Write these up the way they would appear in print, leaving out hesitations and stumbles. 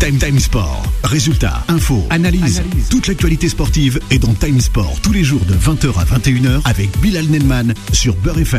Time Sport. Résultats, infos, analyse. Toute l'actualité sportive est dans Time Sport tous les jours de 20h à 21h avec Bilal Nelman sur Beurre FM.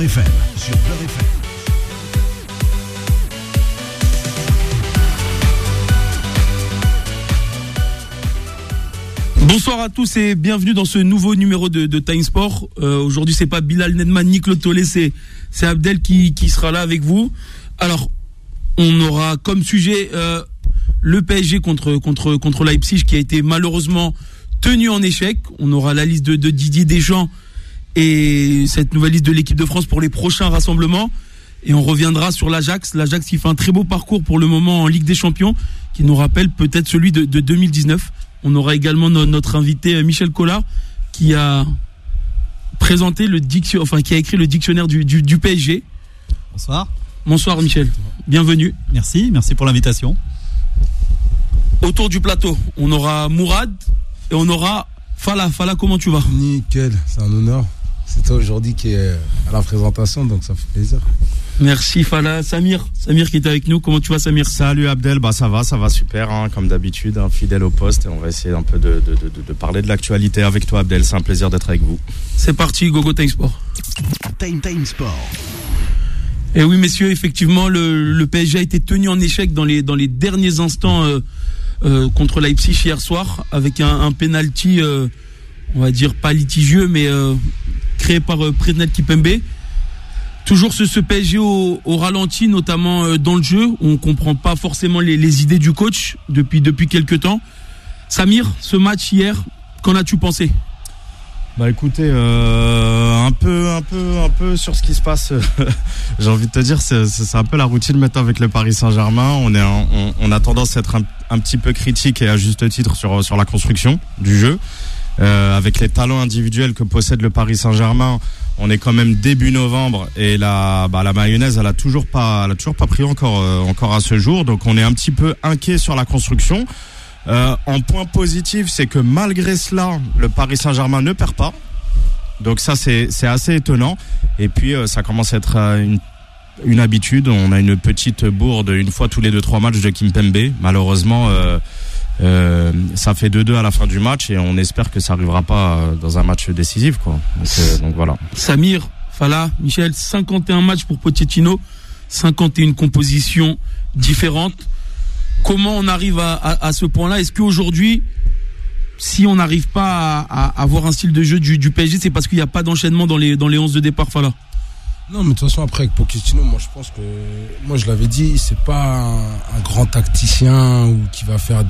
Bonsoir à tous et bienvenue dans ce nouveau numéro de Time Sport. Aujourd'hui, c'est pas Bilal Nelman ni Claude Tollet, c'est Abdel qui sera là avec vous. Alors, on aura comme sujet le PSG contre Leipzig qui a été malheureusement tenu en échec. On aura la liste de Didier Deschamps et cette nouvelle liste de l'équipe de France pour les prochains rassemblements. Et on reviendra sur l'Ajax qui fait un très beau parcours pour le moment en Ligue des Champions, qui nous rappelle peut-être celui de 2019. On aura également notre invité Michel Collard qui a présenté qui a écrit le dictionnaire du PSG. Bonsoir Michel, bienvenue. Merci pour l'invitation. Autour du plateau, on aura Mourad et on aura Fala. Fala, comment tu vas ? Nickel, c'est un honneur. C'est toi aujourd'hui qui est à la présentation, donc ça fait plaisir. Merci Fala. Samir qui est avec nous, comment tu vas Samir ? Salut Abdel, ça va super, comme d'habitude, fidèle au poste, et on va essayer un peu de parler de l'actualité avec toi Abdel, c'est un plaisir d'être avec vous. C'est parti, Gogo Time Sport. Time Sport. Et oui messieurs, effectivement le PSG a été tenu en échec dans les derniers instants contre Leipzig hier soir, avec un penalty on va dire pas litigieux mais créé par Presnel Kimpembe. Toujours ce PSG au ralenti, notamment dans le jeu. On comprend pas forcément les idées du coach depuis quelques temps. Samir, ce match hier, qu'en as-tu pensé ? Bah écoutez, un peu sur ce qui se passe. J'ai envie de te dire, c'est un peu la routine maintenant avec le Paris Saint-Germain. On a tendance à être un petit peu critique et à juste titre sur la construction du jeu. Avec les talents individuels que possède le Paris Saint-Germain, on est quand même début novembre et la mayonnaise elle a toujours pas pris encore à ce jour, donc on est un petit peu inquiet sur la construction. En point positif, c'est que malgré cela, le Paris Saint-Germain ne perd pas. Donc ça c'est assez étonnant. Et puis ça commence à être une habitude. On a une petite bourde une fois tous les 2-3 matchs de Kimpembe. Malheureusement ça fait 2-2 à la fin du match et on espère que ça arrivera pas dans un match décisif quoi. Donc voilà. Samir, Fala, Michel, 51 matchs pour Pochettino, 51 compositions différentes. Comment on arrive à ce point-là ? Est-ce qu'aujourd'hui, si on n'arrive pas à avoir un style de jeu du PSG, c'est parce qu'il n'y a pas d'enchaînement dans les 11 de départ, Fala ? Non, mais de toute façon, après, avec Pochettino, moi, je pense que, je l'avais dit, c'est pas un grand tacticien ou qui va faire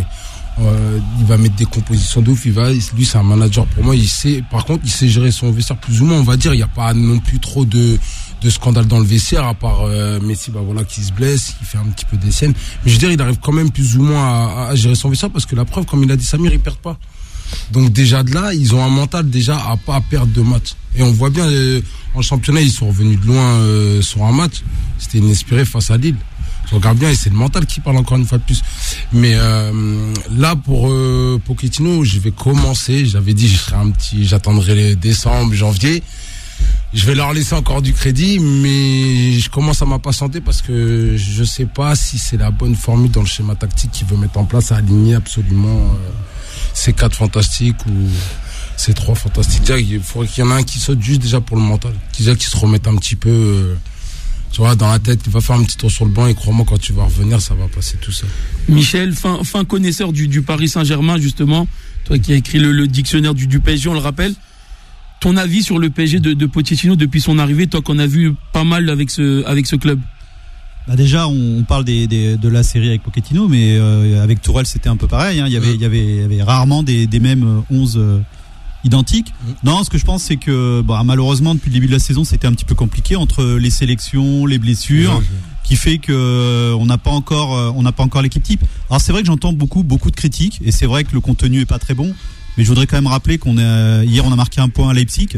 il va mettre des compositions de ouf, lui, c'est un manager. Pour moi, par contre, il sait gérer son vestiaire plus ou moins, on va dire. Il n'y a pas non plus trop de scandale dans le vestiaire, à part Messi, qui se blesse, qui fait un petit peu des scènes. Mais je veux dire, il arrive quand même plus ou moins à gérer son vestiaire parce que la preuve, comme il a dit Samir, ils perdent pas. Donc déjà de là, ils ont un mental déjà à pas perdre de match. Et on voit bien en championnat, ils sont revenus de loin sur un match. C'était inespéré face à Lille. Je regarde bien et c'est le mental qui parle encore une fois de plus. Mais là pour Pochettino, je vais commencer. J'avais dit j'attendrai décembre, janvier. Je vais leur laisser encore du crédit, mais je commence à m'impatienter parce que je sais pas si c'est la bonne formule dans le schéma tactique qu'il veut mettre en place à aligner absolument ces 4 fantastiques ou ces 3 fantastiques. Déjà, il faudrait qu'il y en ait un qui saute juste déjà pour le mental, qui se remette un petit peu tu vois, dans la tête. Il va faire un petit tour sur le banc et crois-moi, quand tu vas revenir, ça va passer tout seul. Michel, fin connaisseur du Paris Saint-Germain, justement, toi qui as écrit le dictionnaire du PSG, on le rappelle. Ton avis sur le PSG de Pochettino depuis son arrivée, toi qu'on a vu pas mal avec ce club? Bah déjà, on parle de la série avec Pochettino, mais avec Tourelle c'était un peu pareil. Hein. Il y avait rarement des mêmes 11 identiques. Non, ce que je pense, c'est que malheureusement depuis le début de la saison, c'était un petit peu compliqué entre les sélections, les blessures, qui fait que on n'a pas encore l'équipe type. Alors c'est vrai que j'entends beaucoup de critiques, et c'est vrai que le contenu est pas très bon. Mais je voudrais quand même rappeler hier on a marqué un point à Leipzig.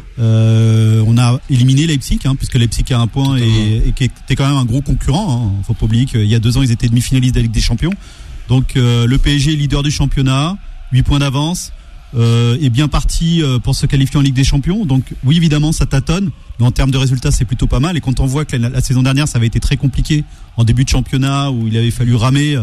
On a éliminé Leipzig, puisque Leipzig a un point et qui était quand même un gros concurrent. Faut pas oublier qu'il y a 2 ans ils étaient demi-finalistes de la Ligue des Champions. Donc le PSG est leader du championnat, 8 points d'avance, est bien parti pour se qualifier en Ligue des Champions. Donc oui, évidemment ça tâtonne, mais en termes de résultats c'est plutôt pas mal. Et quand on voit que la saison dernière ça avait été très compliqué en début de championnat, où il avait fallu ramer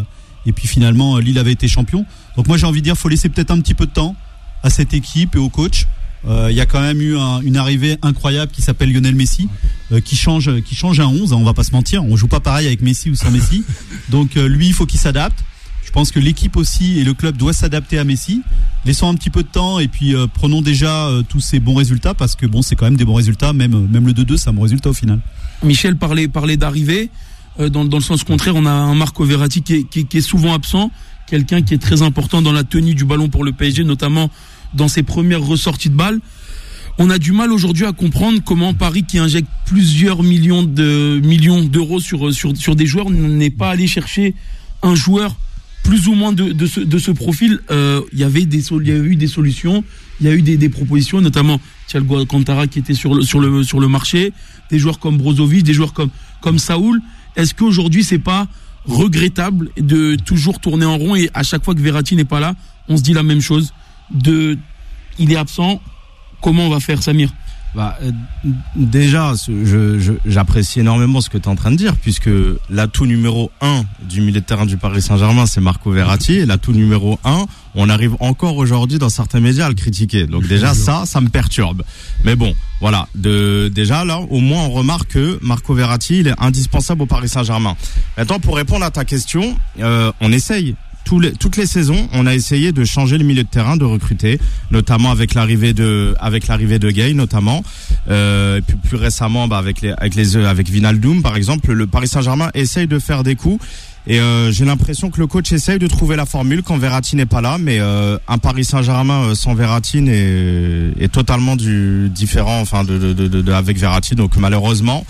Et puis finalement, Lille avait été champion. Donc moi j'ai envie de dire, faut laisser peut-être un petit peu de temps à cette équipe et au coach. Il y a quand même eu une arrivée incroyable qui s'appelle Lionel Messi, qui change un 11, on va pas se mentir, on joue pas pareil avec Messi ou sans Messi. Donc lui, il faut qu'il s'adapte. Je pense que l'équipe aussi et le club doivent s'adapter à Messi. Laissons un petit peu de temps et puis prenons déjà tous ces bons résultats, parce que bon, c'est quand même des bons résultats, même le 2-2, c'est un bon résultat au final. Michel parlait d'arrivée. Dans le sens contraire, on a un Marco Verratti qui est souvent absent, quelqu'un qui est très important dans la tenue du ballon pour le PSG, notamment dans ses premières ressorties de balles. On a du mal aujourd'hui à comprendre comment Paris, qui injecte plusieurs millions d'euros sur des joueurs, n'est pas allé chercher un joueur plus ou moins de ce profil. Il y a eu des solutions, il y a eu des propositions, notamment Thiago Alcantara qui était sur le marché, des joueurs comme Brozovic, des joueurs comme Saoul. Est-ce qu'aujourd'hui c'est pas regrettable de toujours tourner en rond, et à chaque fois que Verratti n'est pas là, on se dit la même chose, il est absent, comment on va faire, Samir? Déjà, j'apprécie énormément ce que tu es en train de dire, puisque l'atout numéro 1 du milieu de terrain du Paris Saint-Germain, c'est Marco Verratti, et l'atout numéro 1, on arrive encore aujourd'hui dans certains médias à le critiquer. Donc déjà, ça me perturbe. Mais bon, voilà. Déjà, là, au moins, on remarque que Marco Verratti, il est indispensable au Paris Saint-Germain. Maintenant, pour répondre à ta question, on essaye. Toutes les saisons, on a essayé de changer le milieu de terrain, de recruter, notamment avec l'arrivée de Gay, notamment, et puis plus récemment, avec Wijnaldum, par exemple. Le Paris Saint-Germain essaye de faire des coups, et j'ai l'impression que le coach essaye de trouver la formule quand Verratti n'est pas là, mais un Paris Saint-Germain sans Verratti est totalement différent, enfin, avec Verratti. Donc malheureusement,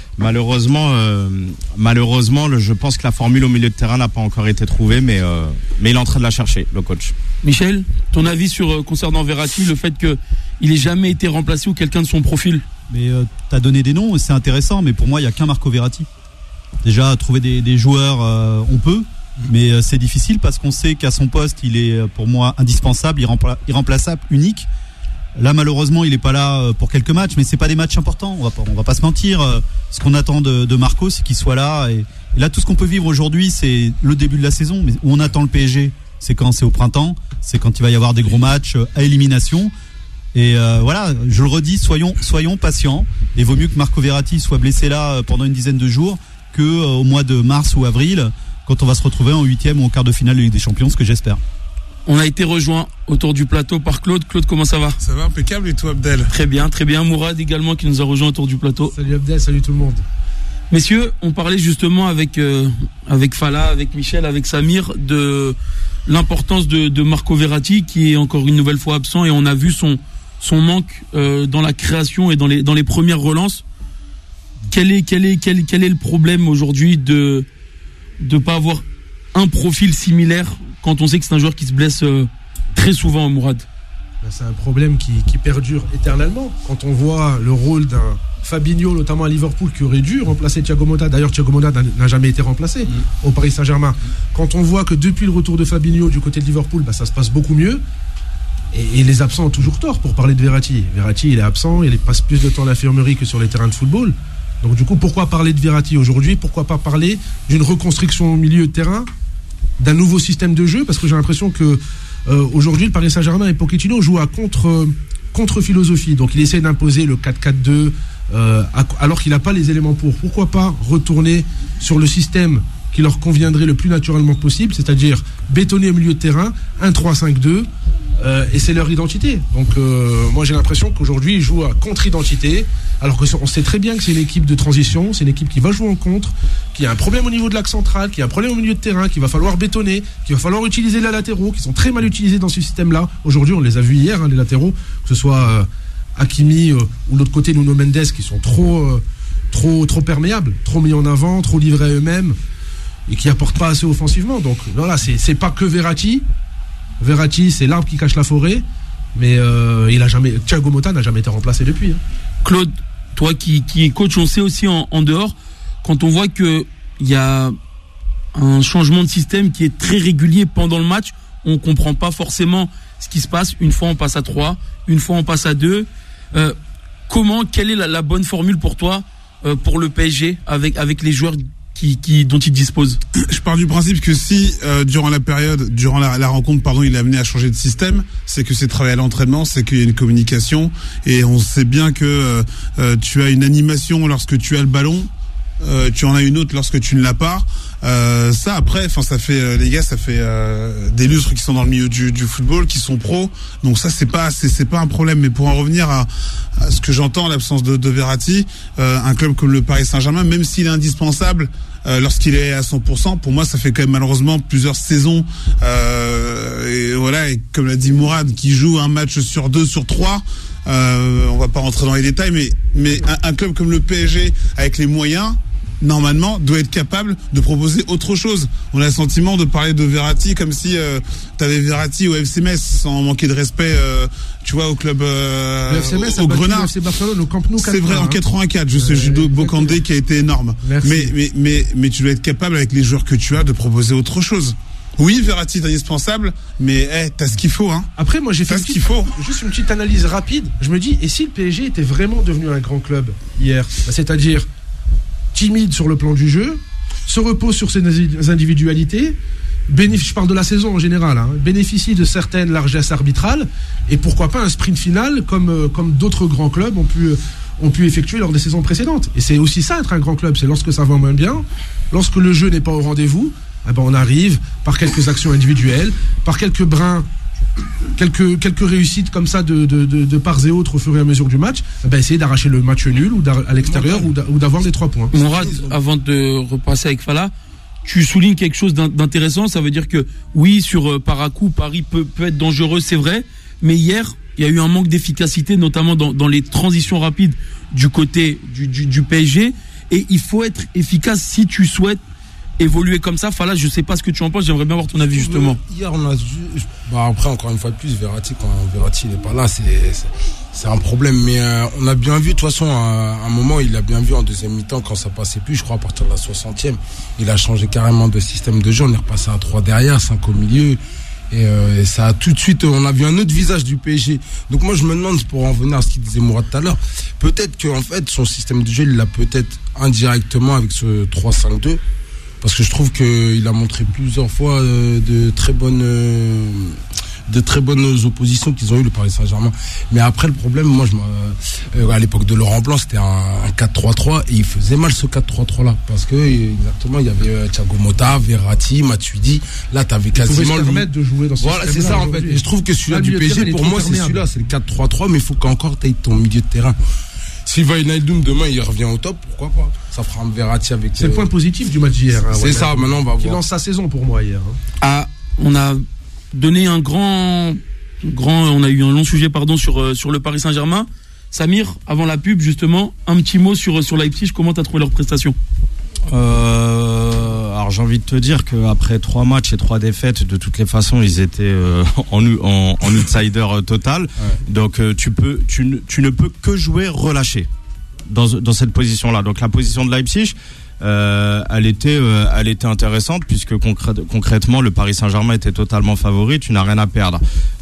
je pense que la formule au milieu de terrain n'a pas encore été trouvée, mais il est en train de la chercher, le coach. Michel, ton avis concernant Verratti, le fait qu'il ait jamais été remplacé ou quelqu'un de son profil? Mais t'as donné des noms, c'est intéressant, mais pour moi, il y a qu'un Marco Verratti. Déjà, trouver des joueurs, on peut, mais c'est difficile parce qu'on sait qu'à son poste, il est pour moi indispensable, irremplaçable, unique. Là, malheureusement, il est pas là pour quelques matchs, mais c'est pas des matchs importants. On va pas se mentir. Ce qu'on attend de Marco, c'est qu'il soit là. Et là, tout ce qu'on peut vivre aujourd'hui, c'est le début de la saison. Mais où on attend le PSG, c'est quand c'est au printemps, c'est quand il va y avoir des gros matchs à élimination. Et voilà, je le redis, soyons patients. Et vaut mieux que Marco Verratti soit blessé là pendant une dizaine de jours que au mois de mars ou avril, quand on va se retrouver en 8e ou en quart de finale de Ligue des Champions, ce que j'espère. On a été rejoint autour du plateau par Claude. Claude, comment ça va? Ça va impeccable, et toi, Abdel? Très bien, très bien. Mourad également qui nous a rejoint autour du plateau. Salut Abdel, salut tout le monde. Messieurs, on parlait justement avec Fala, avec Michel, avec Samir de l'importance de Marco Verratti, qui est encore une nouvelle fois absent, et on a vu son manque dans la création et dans les premières relances. Quel est le problème aujourd'hui de pas avoir un profil similaire quand on sait que c'est un joueur qui se blesse très souvent, Mourad? C'est un problème qui perdure éternellement. Quand on voit le rôle d'un Fabinho, notamment à Liverpool, qui aurait dû remplacer Thiago Motta. D'ailleurs, Thiago Motta n'a jamais été remplacé au Paris Saint-Germain. Quand on voit que depuis le retour de Fabinho du côté de Liverpool, ça se passe beaucoup mieux. Et les absents ont toujours tort pour parler de Verratti. Verratti, il est absent, il passe plus de temps à l'infirmerie que sur les terrains de football. Donc du coup, pourquoi parler de Verratti aujourd'hui? Pourquoi pas parler d'une reconstruction au milieu de terrain, d'un nouveau système de jeu? Parce que j'ai l'impression que aujourd'hui, le Paris Saint-Germain et Pochettino jouent à contre-philosophie. Donc il essaie d'imposer le 4-4-2 alors qu'il n'a pas les éléments pour. Pourquoi pas retourner sur le système qui leur conviendrait le plus naturellement possible, c'est-à-dire bétonner au milieu de terrain, 1-3-5-2, et c'est leur identité. Donc moi j'ai l'impression qu'aujourd'hui ils jouent à contre-identité, alors qu'on sait très bien que c'est une équipe de transition, c'est une équipe qui va jouer en contre, qui a un problème au niveau de l'axe central, qui a un problème au milieu de terrain, qu'il va falloir bétonner, qu'il va falloir utiliser les latéraux, qui sont très mal utilisés dans ce système-là. Aujourd'hui on les a vus hier, les latéraux, que ce soit Hakimi ou de l'autre côté Nuno Mendes, qui sont trop perméables, trop mis en avant, trop livrés à eux-mêmes, et qui apportent pas assez offensivement. Donc voilà, c'est pas que Verratti, c'est l'arbre qui cache la forêt, mais Thiago Motta n'a jamais été remplacé depuis. Claude, toi qui es coach, on sait aussi en dehors, quand on voit que il y a un changement de système qui est très régulier pendant le match, on comprend pas forcément ce qui se passe. Une fois on passe à 3, une fois on passe à 2. Quelle est la bonne formule pour toi, pour le PSG, avec les joueurs dont il dispose. Je pars du principe que si durant la rencontre, il est amené à changer de système, c'est que c'est travaillé à l'entraînement, c'est qu'il y a une communication, et on sait bien que tu as une animation lorsque tu as le ballon, tu en as une autre lorsque tu ne l'as pas. Ça après, ça fait les gars, ça fait des lustres qui sont dans le milieu du football, qui sont pros, donc ça c'est pas un problème. Mais pour en revenir à ce que j'entends, l'absence de Verratti, un club comme le Paris Saint-Germain, même s'il est indispensable lorsqu'il est à 100%, pour moi ça fait quand même malheureusement plusieurs saisons, et voilà, et comme l'a dit Mourad, qui joue un match sur 2 sur 3. On va pas rentrer dans les détails, mais un club comme le PSG, avec les moyens, normalement doit être capable de proposer autre chose. On a le sentiment de parler de Verratti comme si t'avais Verratti au FC Metz, sans manquer de respect, tu vois, au club le FC Metz au Grenat. Le FC Barcelone au Camp Nou. C'est vrai, en 84, je sais, Judo Bocandé qui a été énorme. Merci. Mais tu dois être capable, avec les joueurs que tu as, de proposer autre chose. Oui, Verratti est indispensable, mais t'as ce qu'il faut, hein. Après, moi, j'ai fait juste une petite analyse rapide. Je me dis, et si le PSG était vraiment devenu un grand club hier, c'est-à-dire timide sur le plan du jeu, se repose sur ses individualités, je parle de la saison en général, hein, bénéficie de certaines largesses arbitrales, et pourquoi pas un sprint final comme d'autres grands clubs ont pu effectuer lors des saisons précédentes. Et c'est aussi ça, être un grand club, c'est lorsque ça va moins bien, lorsque le jeu n'est pas au rendez-vous, on arrive par quelques actions individuelles, par quelques brins, quelques réussites comme ça de parts et autres au fur et à mesure du match, essayer d'arracher le match nul ou à l'extérieur ou d'avoir les 3 points. Mourad, avant de repasser avec Fala, tu soulignes quelque chose d'intéressant. Ça veut dire que oui, sur par à coup, Paris peut être dangereux, c'est vrai, mais hier il y a eu un manque d'efficacité, notamment dans les transitions rapides du côté du PSG, et il faut être efficace si tu souhaites évoluer comme ça. Fala, je sais pas ce que tu en penses, j'aimerais bien avoir ton avis justement. Hier on a après, encore une fois de plus, Verratti, quand Verratti n'est pas là, c'est un problème, mais on a bien vu, de toute façon, à un moment, il a bien vu en deuxième mi-temps, quand ça passait plus, je crois à partir de la 60e, il a changé carrément de système de jeu, on est repassé à 3 derrière, 5 au milieu, et ça a tout de suite, on a vu un autre visage du PSG. Donc moi je me demande, pour en venir à ce qu'il disait Mourad tout à l'heure, peut-être qu'en fait son système de jeu, il l'a peut-être indirectement avec ce 3-5-2, parce que je trouve qu'il a montré plusieurs fois de très bonnes oppositions qu'ils ont eu, le Paris Saint-Germain. Mais après, le problème, moi, à l'époque de Laurent Blanc, c'était un 4-3-3, et il faisait mal ce 4-3-3 là, parce que exactement, il y avait Thiago Motta, Verratti, Matuidi. Là, t'avais quasiment le permettre de jouer dans ce voilà, c'est ça en fait. Et je trouve que celui-là du PSG, pour moi, c'est celui-là, c'est le 4-3-3, mais il faut qu'encore t'aies ton milieu de terrain. Si Wijnaldum demain il revient au top, pourquoi pas? Ça fera un Verratti avec. C'est le point positif du match d'hier. Hein, c'est ça. Maintenant on va voir. Qui lance sa saison pour moi hier. Hein. On a donné un on a eu un long sujet sur le Paris Saint-Germain. Samir, avant la pub justement, un petit mot sur Leipzig. Comment t'as trouvé leur prestation? Alors j'ai envie de te dire qu'après 3 matchs et 3 défaites, de toutes les façons, ils étaient en outsider total. Ouais. Donc tu ne peux que jouer relâché dans cette position-là. Donc la position de Leipzig, elle était intéressante, puisque concrètement le Paris Saint-Germain était totalement favori, tu n'as rien à perdre.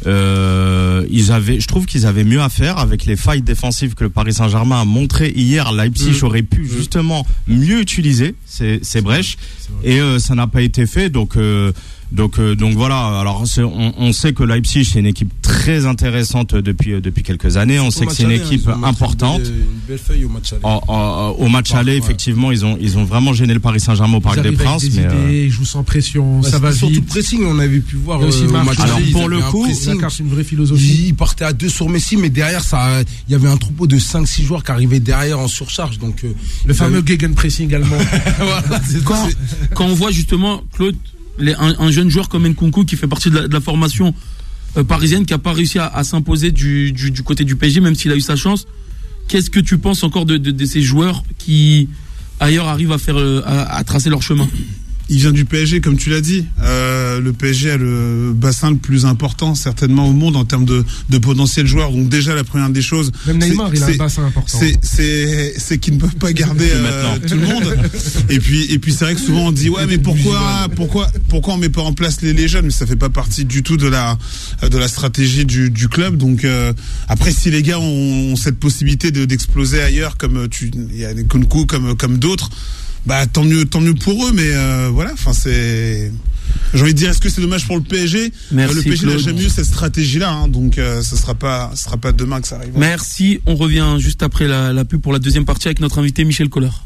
Je trouve qu'ils avaient mieux à faire avec les failles défensives que le Paris Saint-Germain a montré hier. Leipzig aurait pu justement mieux utiliser ces brèches, et ça n'a pas été fait. Donc voilà. Alors on sait que Leipzig, c'est une équipe très intéressante depuis quelques années. On sait que c'est une équipe importante. Une belle feuille au match aller. Au match aller, effectivement, ils ont vraiment gêné le Paris Saint-Germain au Parc des Princes. Ils jouent sans pression, ça va vite. Surtout le pressing, on avait pu voir au match aller. Alors pour le coup, c'est une vraie philosophie. Ils partaient à 2 sur Messi, mais derrière il y avait un troupeau de 5-6 joueurs qui arrivaient derrière en surcharge. Donc le fameux gegenpressing allemand. Voilà, quand on voit justement Claude, un jeune joueur comme Nkunku qui fait partie de la formation parisienne, qui n'a pas réussi à s'imposer du côté du PSG, même s'il a eu sa chance. Qu'est-ce que tu penses encore de ces joueurs qui ailleurs arrivent à tracer leur chemin? Il vient du PSG, comme tu l'as dit. Le PSG a le bassin le plus important certainement au monde en termes de potentiel joueur. Donc déjà, la première des choses, même Neymar, il a un bassin important. C'est qu'ils ne peuvent pas garder tout le monde. Et puis c'est vrai que souvent on dit ouais, mais pourquoi on met pas en place les jeunes? Mais ça fait pas partie du tout de la stratégie du club. Donc après, si les gars ont cette possibilité d'exploser ailleurs, comme il y a des Nkunku comme d'autres. Bah tant mieux pour eux, mais voilà. Enfin c'est. J'ai envie de dire, est-ce que c'est dommage pour le PSG? Merci, le PSG n'a Claude. jamais eu cette stratégie-là, hein, donc ce sera pas demain que ça arrive. Merci. On revient juste après la pub pour la deuxième partie avec notre invité Michel Collard.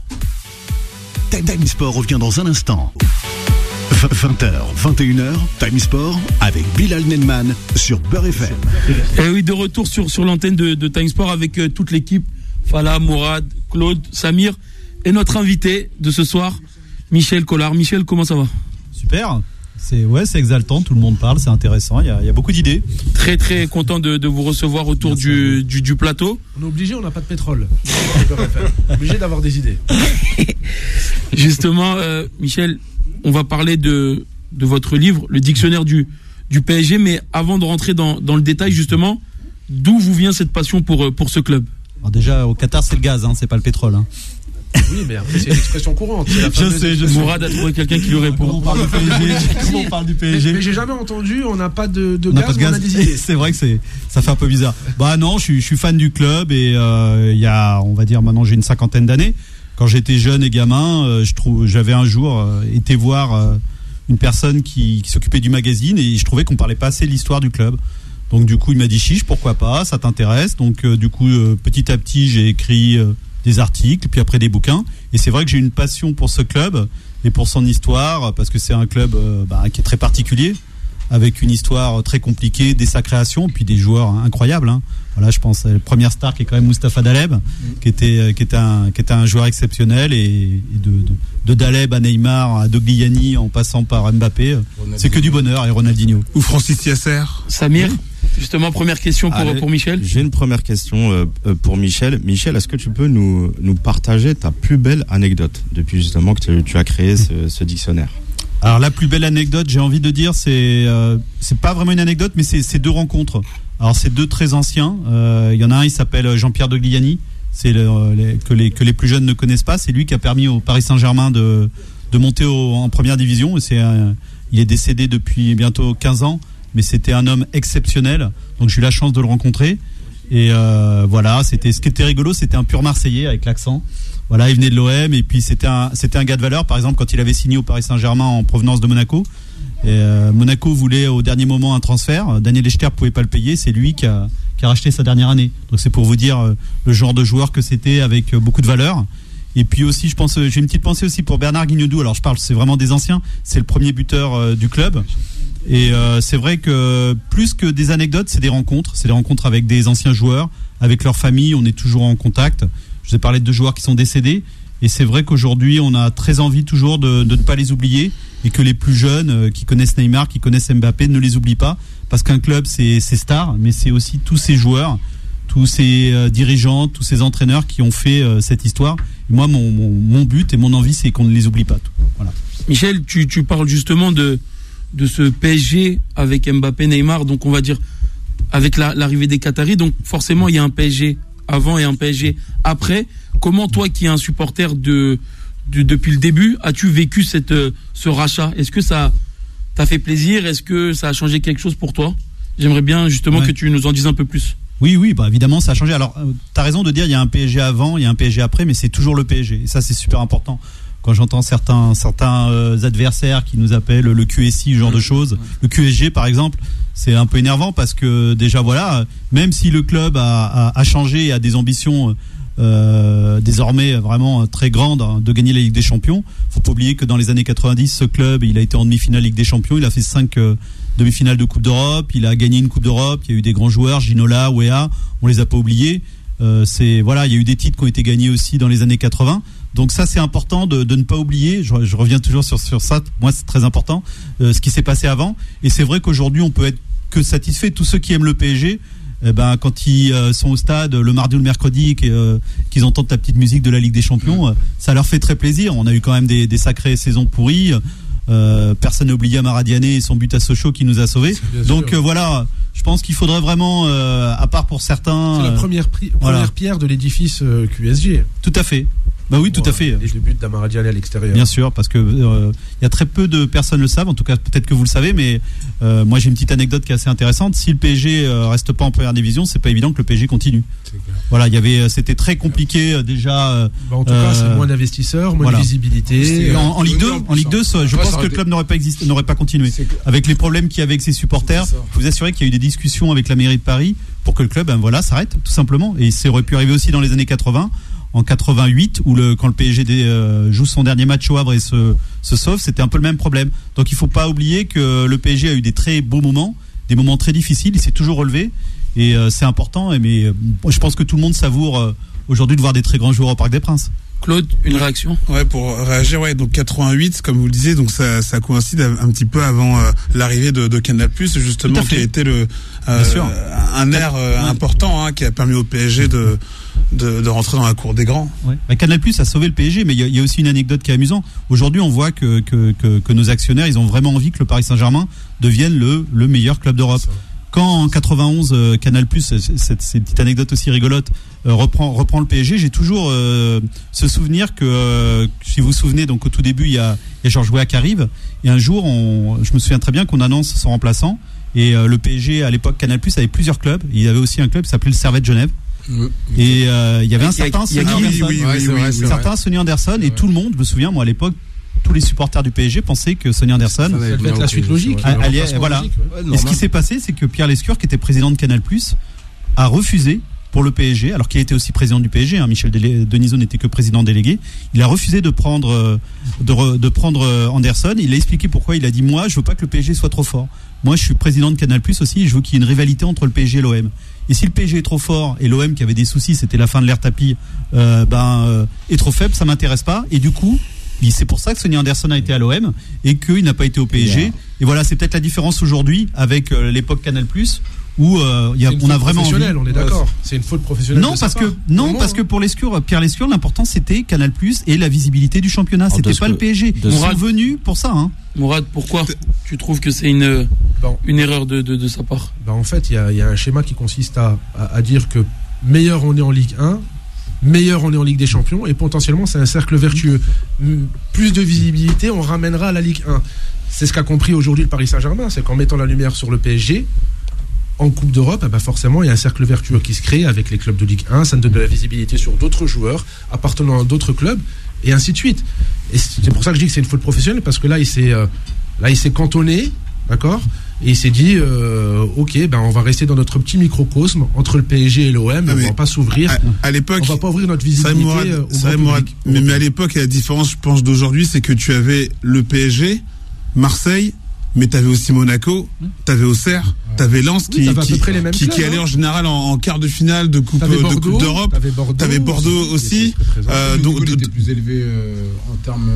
Time Sport revient dans un instant. 20h, 21h, Time Sport avec Bilal Nenman sur Beurre FM. Et oui, de retour sur l'antenne de Time Sport avec toute l'équipe. Fala, Mourad, Claude, Samir et notre invité de ce soir, Michel Collard. Michel, comment ça va? Super. C'est exaltant, tout le monde parle, c'est intéressant, il y a beaucoup d'idées. Très très content de vous recevoir autour du plateau. On est obligé, on n'a pas de pétrole. On est obligé d'avoir des idées. Justement, Michel, on va parler de votre livre, le dictionnaire du PSG, mais avant de rentrer dans le détail, justement, d'où vous vient cette passion pour ce club? Alors déjà, au Qatar, c'est le gaz, hein, c'est pas le pétrole. Hein. Oui, mais après, c'est une expression courante. Je sais. Mourad a trouvé quelqu'un qui lui répond. Comment on parle du PSG? Mais j'ai jamais entendu, on n'a pas de On gaz, n'a pas de gaz. on a des idées. C'est vrai que ça fait un peu bizarre. Bah non, je suis fan du club et il y a, on va dire maintenant j'ai une 50aine d'années. Quand j'étais jeune et gamin, j'avais un jour été voir une personne qui s'occupait du magazine et je trouvais qu'on parlait pas assez de l'histoire du club. Donc du coup, il m'a dit chiche, pourquoi pas, ça t'intéresse. Donc du coup, petit à petit, j'ai écrit des articles, puis après des bouquins. Et c'est vrai que j'ai une passion pour ce club et pour son histoire, parce que c'est un club qui est très particulier, avec une histoire très compliquée dès sa création, puis des joueurs incroyables. Hein. Voilà, je pense à la première star qui est quand même Mustapha Daleb, qui était un joueur exceptionnel, et de Daleb à Neymar, à Dogliani, en passant par Mbappé, c'est que du bonheur, et Ronaldinho. Ou Francis Yasser. Samir, justement, première question pour Michel. J'ai une première question pour Michel. Michel, est-ce que tu peux nous partager ta plus belle anecdote depuis justement que tu as créé ce dictionnaire? Alors la plus belle anecdote, j'ai envie de dire, c'est pas vraiment une anecdote, mais c'est deux rencontres. Alors c'est deux très anciens. Il y en a un, il s'appelle Jean-Pierre Dogliani. C'est que les plus jeunes ne connaissent pas. C'est lui qui a permis au Paris Saint-Germain de monter en première division. Il est décédé depuis bientôt 15 ans, mais c'était un homme exceptionnel. Donc j'ai eu la chance de le rencontrer. Et voilà, ce qui était rigolo, c'était un pur Marseillais avec l'accent. Voilà, il venait de l'OM et puis c'était un gars de valeur. Par exemple, quand il avait signé au Paris Saint-Germain en provenance de Monaco, Monaco voulait au dernier moment un transfert. Daniel Echter pouvait pas le payer. C'est lui qui a racheté sa dernière année. Donc c'est pour vous dire le genre de joueur que c'était, avec beaucoup de valeur. Et puis aussi, je pense, j'ai une petite pensée aussi pour Bernard Guignodou. Alors c'est vraiment des anciens. C'est le premier buteur du club. Et c'est vrai que plus que des anecdotes, c'est des rencontres. C'est des rencontres avec des anciens joueurs, avec leur famille. On est toujours en contact. Je vous ai parlé de deux joueurs qui sont décédés. Et c'est vrai qu'aujourd'hui, on a très envie toujours de ne pas les oublier, et que les plus jeunes qui connaissent Neymar, qui connaissent Mbappé, ne les oublient pas. Parce qu'un club, c'est ses stars, mais c'est aussi tous ces joueurs, tous ces dirigeants, tous ces entraîneurs qui ont fait cette histoire. Et moi, mon but et mon envie, c'est qu'on ne les oublie pas. Voilà. Michel, tu parles justement de ce PSG avec Mbappé, Neymar, donc on va dire avec l'arrivée des Qataris. Donc forcément, il y a un PSG avant et un PSG après. Comment toi, qui es un supporter depuis le début, as-tu vécu ce rachat? Est-ce que ça t'a fait plaisir? Est-ce que ça a changé quelque chose pour toi? J'aimerais bien justement que tu nous en dises un peu plus. Oui, bah évidemment, ça a changé. Alors, t'as raison de dire, il y a un PSG avant, il y a un PSG après, mais c'est toujours le PSG. Et ça, c'est super important. Quand j'entends certains adversaires qui nous appellent le QSI, ce genre de choses, le QSG par exemple, c'est un peu énervant, parce que déjà voilà, même si le club a changé et a des ambitions désormais vraiment très grandes de gagner la Ligue des Champions, faut pas oublier que dans les années 90, ce club, il a été en demi-finale Ligue des Champions, il a fait 5 demi-finales de Coupe d'Europe, il a gagné une Coupe d'Europe, il y a eu des grands joueurs, Ginola, Weah, on les a pas oubliés. Il y a eu des titres qui ont été gagnés aussi dans les années 80. Donc ça, c'est important de ne pas oublier. Je reviens toujours sur ça. Moi, c'est très important ce qui s'est passé avant. Et c'est vrai qu'aujourd'hui, on peut être que satisfait. Tous ceux qui aiment le PSG, quand ils sont au stade le mardi ou le mercredi, qu'ils entendent la petite musique de la Ligue des Champions, ça leur fait très plaisir. On a eu quand même des sacrées saisons pourries. Personne n'a oublié Amara Diané et son but à Sochaux qui nous a sauvés. Donc voilà, je pense qu'il faudrait vraiment, à part pour certains... C'est la première pierre de l'édifice QSG. Tout à fait. Bah oui, tout à fait. Les buts d'Amara Diallo à l'extérieur. Bien sûr, parce que il y a très peu de personnes le savent. En tout cas, peut-être que vous le savez, mais moi j'ai une petite anecdote qui est assez intéressante. Si le PSG reste pas en première division, c'est pas évident que le PSG continue. Voilà, c'était très compliqué déjà. En tout cas, c'est moins d'investisseurs, moins de visibilité. En Ligue 2, je pense que le club n'aurait pas continué. Avec les problèmes qu'il y avait avec ses supporters, je vous assurer qu'il y a eu des discussions avec la mairie de Paris pour que le club, s'arrête tout simplement. Et ça aurait pu arriver aussi dans les années 80. En 88, quand le PSG joue son dernier match au Havre et se sauve, c'était un peu le même problème. Donc il faut pas oublier que le PSG a eu des très beaux moments, des moments très difficiles. Il s'est toujours relevé et c'est important. Mais je pense que tout le monde savoure aujourd'hui de voir des très grands joueurs au Parc des Princes. Claude, une réaction ? Ouais, pour réagir, donc 88, comme vous le disiez, donc ça coïncide un petit peu avant l'arrivée de Canal+, justement, qui a été un air important, qui a permis au PSG de rentrer dans la cour des grands. Ouais. Canal+ a sauvé le PSG, mais il y a aussi une anecdote qui est amusante. Aujourd'hui, on voit que nos actionnaires, ils ont vraiment envie que le Paris Saint-Germain devienne le meilleur club d'Europe. Quand en 91 Canal+, c'est une petite anecdote aussi rigolote, reprend le PSG, j'ai toujours ce souvenir que si vous vous souvenez, donc au tout début il y a Georges Weah qui arrive, et un jour je me souviens très bien qu'on annonce son remplaçant, et le PSG à l'époque Canal+ avait plusieurs clubs. Il y avait aussi un club qui s'appelait le Servette Genève. Et il y avait un certain Sonny Anderson, et tout le monde, je me souviens moi à l'époque, tous les supporters du PSG pensaient que Sonny Anderson ça devait être la suite logique. Voilà. Et ce qui s'est passé, c'est que Pierre Lescure, qui était président de Canal+, a refusé pour le PSG, alors qu'il était aussi président du PSG. Michel Denisot n'était que président délégué. Il a refusé de prendre Anderson. Il a expliqué pourquoi. Il a dit moi, je veux pas que le PSG soit trop fort. Moi, je suis président de Canal+ aussi. Je veux qu'il y ait une rivalité entre le PSG et l'OM. Et si le PSG est trop fort et l'OM qui avait des soucis, c'était la fin de l'ère tapis, est trop faible, ça m'intéresse pas. Et du coup, c'est pour ça que Sonny Anderson a été à l'OM et qu'il n'a pas été au PSG. Yeah. Et voilà, c'est peut-être la différence aujourd'hui avec l'époque Canal+, où on a vraiment envie. On est d'accord. C'est une faute professionnelle. Parce que pour Pierre Lescure, l'important c'était Canal+ et la visibilité du championnat. C'était pas le PSG. Ils sont venus pour ça. Mourad, pourquoi tu trouves que c'est une erreur de sa part ? En fait, il y a un schéma qui consiste à dire que meilleur on est en Ligue 1, meilleur on est en Ligue des Champions, et potentiellement c'est un cercle vertueux. Plus de visibilité, on ramènera à la Ligue 1. C'est ce qu'a compris aujourd'hui le Paris Saint-Germain, c'est qu'en mettant la lumière sur le PSG en Coupe d'Europe, forcément il y a un cercle vertueux qui se crée avec les clubs de Ligue 1, ça donne de la visibilité sur d'autres joueurs appartenant à d'autres clubs, et ainsi de suite. Et c'est pour ça que je dis que c'est une faute professionnelle, parce que là il s'est cantonné, d'accord, et il s'est dit on va rester dans notre petit microcosme entre le PSG et l'OM, on va pas s'ouvrir. À l'époque, on va pas ouvrir notre visibilité au grand public. Mais à l'époque, la différence, je pense, d'aujourd'hui, c'est que tu avais le PSG, Marseille, mais tu avais aussi Monaco, tu avais Auxerre, tu avais Lens qui allait en général en quart de finale de Coupe d'Europe. Tu avais Bordeaux aussi. Donc était plus élevé en termes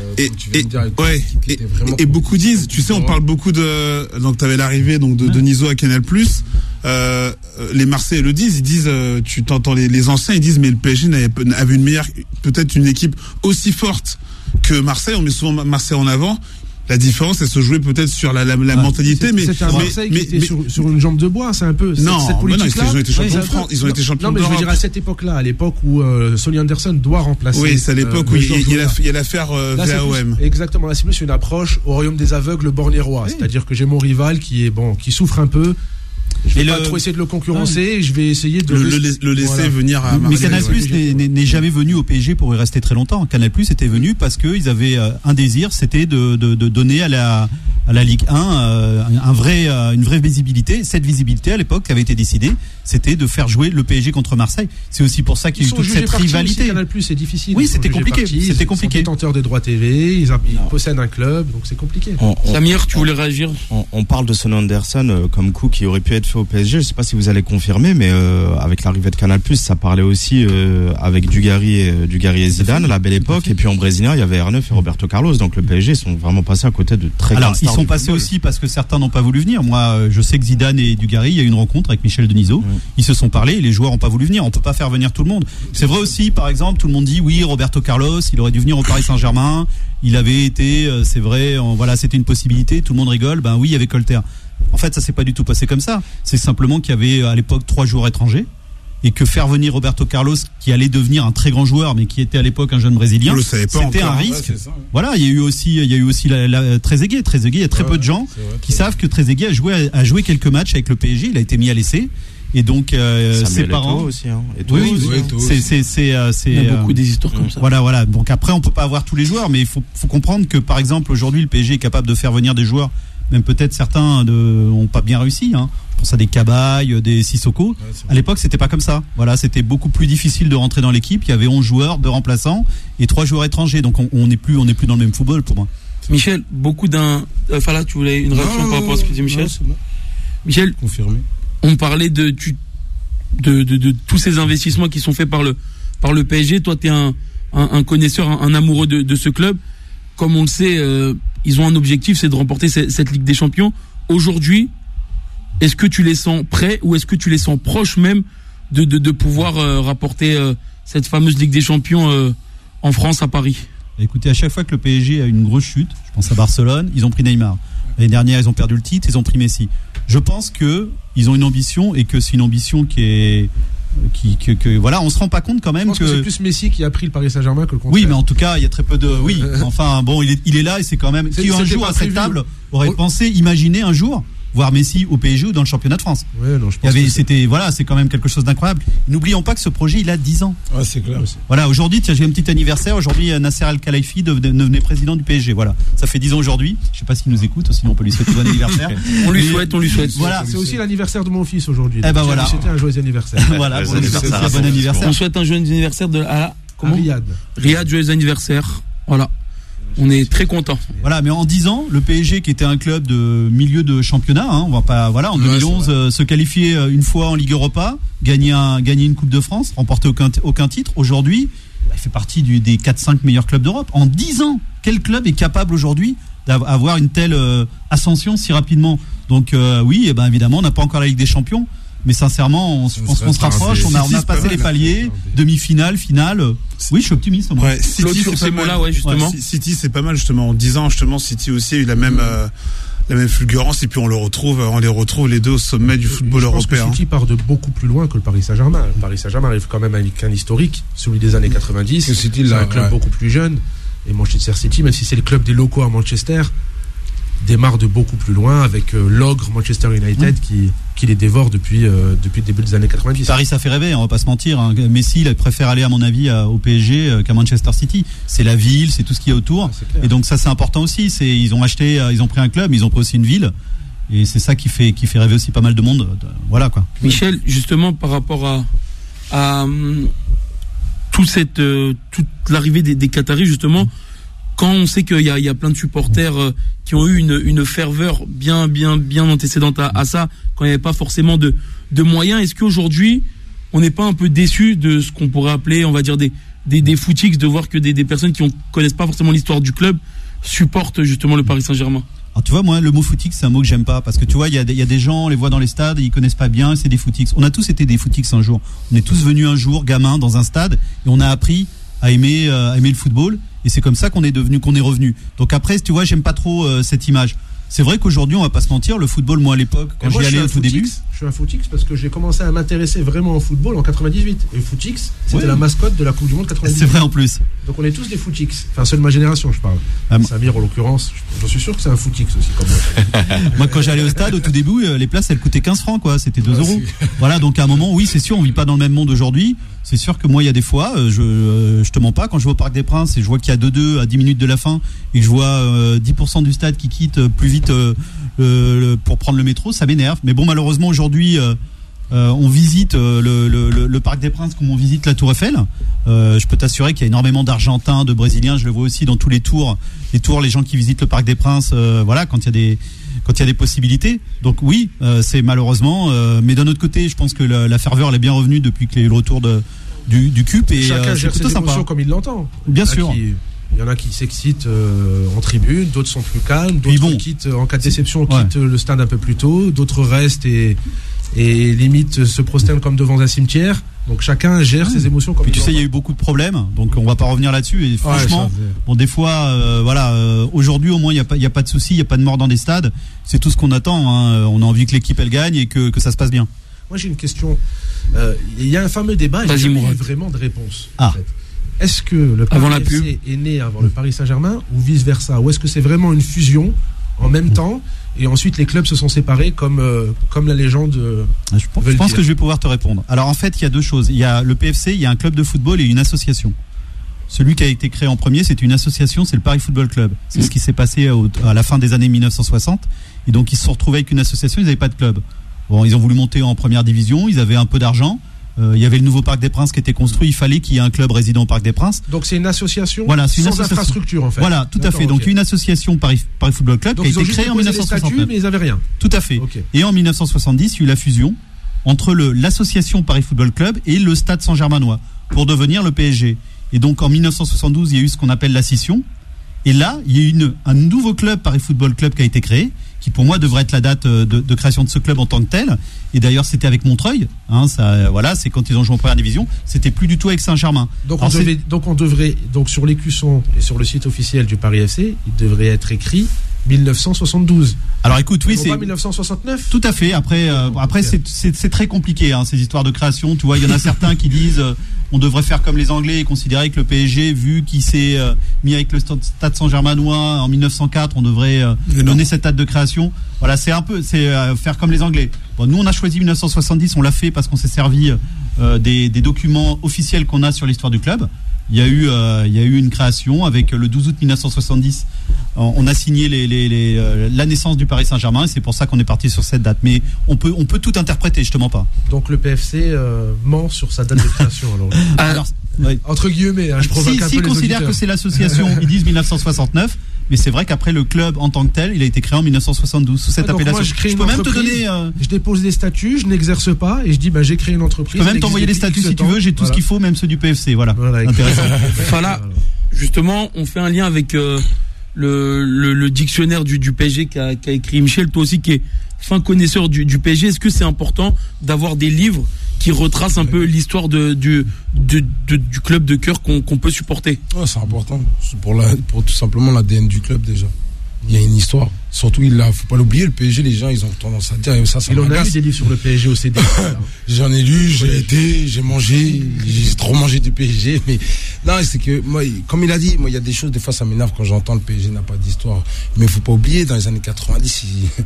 et beaucoup disent, tu sais, on parle beaucoup donc tu avais l'arrivée de Denisot à Canal+. Les Marseillais le disent, ils disent, tu t'entends les anciens, ils disent, mais le PSG avait peut-être une équipe aussi forte que Marseille. On met souvent Marseille en avant. La différence, elle se jouait peut-être sur la mentalité, mais c'était un Marseille qui était sur une jambe de bois, c'est un peu cette politique-là. Ils ont été champions de France, ils ont été champions d'Europe. Non, mais je veux dire à cette époque-là, à l'époque où Sonny Anderson doit remplacer. Oui, c'est à l'époque où il y a l'affaire VAOM. Exactement, là c'est plus une approche au royaume des aveugles bornérois, c'est-à-dire que j'ai mon rival qui souffre un peu. Je vais pas trop essayer de le concurrencer, je vais essayer de le laisser venir à Marseille. Mais Canal+ n'est jamais venu au PSG pour y rester très longtemps. Canal+ était venu parce qu'ils avaient un désir, c'était de donner à la Ligue 1 une vraie visibilité. Cette visibilité à l'époque qui avait été décidée, c'était de faire jouer le PSG contre Marseille. C'est aussi pour ça qu'il y a eu toute cette rivalité. Canal+, c'est difficile. Oui, c'était compliqué. Ils sont détenteurs des droits TV, ils possèdent un club, donc c'est compliqué. Samir, tu voulais réagir ? On parle de Sonny Anderson comme coup qui aurait pu être fait au PSG. Je sais pas si vous allez confirmer, mais avec l'arrivée de Canal+, ça parlait aussi avec Dugarry et Zidane, la belle époque. Et puis en brésilien, il y avait R9 et Roberto Carlos. Donc le PSG sont vraiment passés à côté de très grandes stars. Ils sont passés aussi parce que certains n'ont pas voulu venir. Moi, je sais que Zidane et Dugarry, il y a eu une rencontre avec Michel Denisot. Ils se sont parlé et les joueurs n'ont pas voulu venir. On peut pas faire venir tout le monde. C'est vrai aussi, par exemple, tout le monde dit oui, Roberto Carlos, il aurait dû venir au Paris Saint-Germain. Il avait été, c'est vrai, c'était une possibilité. Tout le monde rigole. Ben oui, il y avait Colter. En fait, ça s'est pas du tout passé comme ça. C'est simplement qu'il y avait à l'époque 3 joueurs étrangers et que faire venir Roberto Carlos, qui allait devenir un très grand joueur, mais qui était à l'époque un jeune Brésilien, c'était un risque. Ouais, voilà, il y a eu aussi la Trezeguet. Il y a très peu de gens qui savent que Trezeguet a joué quelques matchs avec le PSG. Il a été mis à l'essai. Et donc ses parents aussi, hein. Oui, c'est il y a beaucoup des histoires comme ça. Voilà. Donc après, on peut pas avoir tous les joueurs, mais il faut comprendre que par exemple aujourd'hui, le PSG est capable de faire venir des joueurs, même peut-être certains n'ont pas bien réussi. Hein. Je pense à des Cabaye, des Sissoko. À l'époque, c'était pas comme ça. Voilà, c'était beaucoup plus difficile de rentrer dans l'équipe. Il y avait 11 joueurs, 2 remplaçants et 3 joueurs étrangers. Donc on n'est plus dans le même football pour moi. Michel, Fala, tu voulais une réaction par rapport à ce que dit Michel? Michel, confirmé. On parlait de tous ces investissements qui sont faits par le PSG. Toi, tu es un connaisseur, un amoureux de ce club. Comme on le sait, ils ont un objectif, c'est de remporter cette Ligue des Champions. Aujourd'hui, est-ce que tu les sens prêts ou est-ce que tu les sens proches même de pouvoir rapporter cette fameuse Ligue des Champions en France, à Paris? Écoutez, à chaque fois que le PSG a une grosse chute, je pense à Barcelone, ils ont pris Neymar. L'année dernière, ils ont perdu le titre, ils ont pris Messi. Je pense que ils ont une ambition et que c'est une ambition voilà, on se rend pas compte quand même que c'est plus Messi qui a pris le Paris Saint-Germain que le contraire. Oui, mais en tout cas, il y a très peu de enfin bon, il est là et c'est quand même qui un jour à cette table aurait pensé imaginer un jour voir Messi au PSG ou dans le championnat de France. Ouais, non, je pense c'est quand même quelque chose d'incroyable. N'oublions pas que ce projet, il a 10 ans. Ouais, c'est clair. Voilà, aujourd'hui, j'ai un petit anniversaire. Aujourd'hui, Nasser Al-Khelaifi devenait président du PSG. Voilà, ça fait 10 ans aujourd'hui. Je sais pas s'il nous écoute, sinon on peut lui souhaiter bon anniversaire. On lui souhaite. Voilà. C'est aussi l'anniversaire de mon fils aujourd'hui. Eh ben voilà. C'était un joyeux anniversaire. Voilà, bon anniversaire. On souhaite un joyeux anniversaire Riyad, joyeux anniversaire. Voilà. On est très content. Voilà, mais en 10 ans, le PSG, qui était un club de milieu de championnat, on va pas, voilà, en 2011, se qualifier une fois en Ligue Europa, gagner une Coupe de France, remporter aucun titre. Aujourd'hui, il fait partie des 4-5 meilleurs clubs d'Europe. En 10 ans, quel club est capable aujourd'hui d'avoir une telle ascension si rapidement? Donc oui, évidemment, on n'a pas encore la Ligue des Champions. Mais sincèrement, je pense qu'on se rapproche. On a passé les paliers, demi-finale, finale. Oui, je suis optimiste. Ouais, City, sur ces mots-là, justement. City, c'est pas mal, justement. En 10 ans, justement, City aussi a eu la même fulgurance. Et puis on les retrouve les deux au sommet du football européen. Je pense que City part de beaucoup plus loin que le Paris Saint-Germain. Le Paris Saint-Germain arrive quand même avec un historique, celui des années 90. C'est un club beaucoup plus jeune. Et Manchester City, même si c'est le club des locaux à Manchester, démarre de beaucoup plus loin avec l'ogre Manchester United qui les dévore depuis le début des années 90. Paris, ça fait rêver, on va pas se mentir. Messi, il préfère aller, à mon avis, au PSG qu'à Manchester City. C'est la ville, c'est tout ce qu'il y a autour. Et donc ça, c'est important aussi. Ils ont pris un club, ils ont pris aussi une ville. Et c'est ça qui fait rêver aussi pas mal de monde. Voilà, quoi. Michel, justement, par rapport à toute l'arrivée des Qataris, justement, quand on sait qu'il y a plein de supporters qui ont eu une ferveur bien antécédente à ça, quand il n'y avait pas forcément de moyens, est-ce qu'aujourd'hui on n'est pas un peu déçu de ce qu'on pourrait appeler, on va dire, des footix, de voir que des personnes qui connaissent pas forcément l'histoire du club supportent justement le Paris Saint-Germain? Alors tu vois, moi, le mot footix, c'est un mot que j'aime pas, parce que tu vois, il y a des gens, on les voit dans les stades, ils connaissent pas bien, c'est des footix. On a tous été des footix un jour. On est tous venus un jour, gamins, dans un stade, et on a appris à aimer le football. Et c'est comme ça qu'on est revenu. Donc après, tu vois, j'aime pas trop cette image. C'est vrai qu'aujourd'hui, on va pas se mentir, le football, moi à l'époque, quand j'y allais au tout début. Je suis un footix parce que j'ai commencé à m'intéresser vraiment au football en 98. Et footix, c'était la mascotte de la Coupe du Monde 98. C'est vrai en plus. Donc on est tous des footix. Enfin, ceux de ma génération, je parle. Samir, en l'occurrence, je suis sûr que c'est un footix aussi, comme moi. Moi, quand j'allais au stade, au tout début, les places, elles coûtaient 15 francs, quoi. C'était 2 euros. Voilà, donc à un moment, oui, c'est sûr, on vit pas dans le même monde aujourd'hui. C'est sûr que moi, il y a des fois, je te mens pas, quand je vais au Parc des Princes et je vois qu'il y a 2-2 à 10 minutes de la fin et que je vois 10% du stade qui quitte plus vite pour prendre le métro, ça m'énerve. Mais bon, malheureusement, aujourd'hui, on visite le Parc des Princes comme on visite la Tour Eiffel. Je peux t'assurer qu'il y a énormément d'Argentins, de Brésiliens. Je le vois aussi dans tous les tours, les gens qui visitent le Parc des Princes. Voilà, quand il y a des possibilités. Donc oui, c'est malheureusement. Mais d'un autre côté, je pense que la ferveur elle est bien revenue depuis qu'il y a eu le retour du CUP. Et chacun gère c'est ses plutôt émotions sympa. comme il l'entend. Bien sûr. Il y en a qui s'excitent en tribune, d'autres sont plus calmes, d'autres quittent en cas de déception, quittent le stade un peu plus tôt, d'autres restent et limite se prosternent comme devant un cimetière. Donc chacun gère ses émotions comme il l'entend. Tu sais, il y a eu beaucoup de problèmes, donc on va pas revenir là-dessus. Et franchement, des fois, aujourd'hui au moins il y a pas de souci, il y a pas de mort dans des stades. C'est tout ce qu'on attend. On a envie que l'équipe elle gagne et que ça se passe bien. Moi, j'ai une question. Il y a un fameux débat, Vas-y, j'ai jamais eu Mourad. vraiment de réponse. Ah. En fait. Est-ce que le Avant la Paris pub. FC est né avant le Paris Saint-Germain ou vice-versa? Ou est-ce que c'est vraiment une fusion en même temps et ensuite les clubs se sont séparés comme la légende Je pense que je vais pouvoir te répondre. Alors en fait, il y a deux choses. Il y a le PFC, il y a un club de football et une association. Celui qui a été créé en premier, c'est une association, c'est le Paris Football Club. C'est ce qui s'est passé à la fin des années 1960. Et donc ils se sont retrouvés avec une association, ils n'avaient pas de club. Bon, ils ont voulu monter en première division, ils avaient un peu d'argent. Il y avait le nouveau Parc des Princes qui était construit, il fallait qu'il y ait un club résident au Parc des Princes. Donc c'est une association Voilà, c'est une sans association. infrastructure en fait. Voilà, tout à fait. Donc ok. une association Paris Football Club Donc qui a ils ont été juste créée en déposé les statuts, 1969. mais ils n'avaient rien. Tout à fait. Ok. Et en 1970, il y a eu la fusion entre l'association Paris Football Club et le Stade Saint-Germanois pour devenir le PSG. Et donc en 1972, il y a eu ce qu'on appelle la scission. Et là, il y a eu un nouveau club, Paris Football Club, qui a été créé, qui pour moi devrait être la date de création de ce club en tant que tel. Et d'ailleurs, c'était avec Montreuil. Hein, voilà, c'est quand ils ont joué en première division. C'était plus du tout avec Saint-Germain. Donc Alors, on devrait sur l'écusson et sur le site officiel du Paris FC, il devrait être écrit 1972. Alors écoute, oui, c'est pas 1969. tout à fait. Après, c'est très compliqué, hein, ces histoires de création. Tu vois, il y en a certains qui disent on devrait faire comme les Anglais et considérer que le PSG, vu qu'il s'est mis avec le Stade Saint-Germanois en 1904, on devrait donner cette date de création. Voilà, c'est faire comme les Anglais. Bon, nous, on a choisi 1970, on l'a fait parce qu'on s'est servi des documents officiels qu'on a sur l'histoire du club. Il y a eu une création avec le 12 août 1970. On a signé la naissance du Paris Saint-Germain et c'est pour ça qu'on est parti sur cette date. Mais on peut tout interpréter, je te mens pas. Donc le PFC ment sur sa date de création. Alors, ouais. Entre guillemets, hein, je provoque un peu S'ils les considèrent auditeurs. que c'est l'association, ils disent 1969. Mais c'est vrai qu'après le club en tant que tel, il a été créé en 1972 sous cette Donc appellation. moi, je crée Je une peux même te entreprise, donner. je dépose des statuts, je n'exerce pas et je dis j'ai créé une entreprise. Je peux même t'envoyer les statuts si tu veux. J'ai tout ce qu'il faut, même ceux du PFC. Voilà. Intéressant. Voilà. Justement, on fait un lien avec le dictionnaire du PSG qu'a écrit Michel, toi aussi qui est fin connaisseur du PSG. Est-ce que c'est important d'avoir des livres qui retracent un peu l'histoire du club de cœur qu'on peut supporter? Ouais, c'est important. C'est pour tout simplement l'ADN du club déjà. Il y a une histoire. Surtout, faut pas l'oublier, le PSG, les gens, ils ont tendance à dire, ça Il en a m'agace. lu des livres sur le PSG au CD. J'en ai lu, j'ai mangé, j'ai trop mangé du PSG, mais non, c'est que moi, comme il a dit, moi, il y a des choses, des fois, ça m'énerve quand j'entends le PSG n'a pas d'histoire. Mais faut pas oublier, dans les années 90,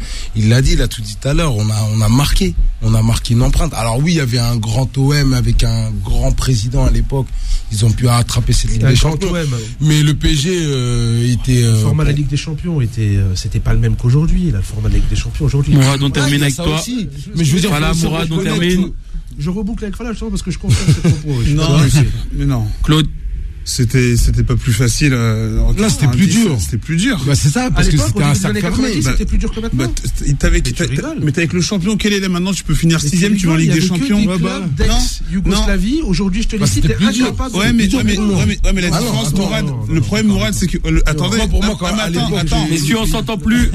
il l'a dit, il a tout dit tout à l'heure, on a marqué une empreinte. Alors oui, il y avait un grand OM avec un grand président à l'époque, ils ont pu attraper cette Ligue des Champions. Mais le PSG était. Le format de la Ligue des Champions c'était pas le même qu'aujourd'hui. Là, le format de la Ligue des Champions aujourd'hui. Mourad, on termine avec toi. Aussi. Mais je veux dire, voilà, Mourad, on termine. Je reboucle avec Fala justement parce que je confirme ses propos. Mais non. Claude. C'était pas plus facile. Là, c'était plus dur. C'était plus dur. Bah, c'est ça, parce que c'était un cercle fermé. C'était plus dur que maintenant. Mais t'es avec le champion, quel est là maintenant? Tu peux finir 6ème, tu vas en Ligue des Champions. Yougoslavie, aujourd'hui, je te le dis, t'es incapable. Ouais, mais la différence, Mourad, le problème, Mourad, c'est que, attendez, pour moi, attends. Messieurs, on s'entend plus.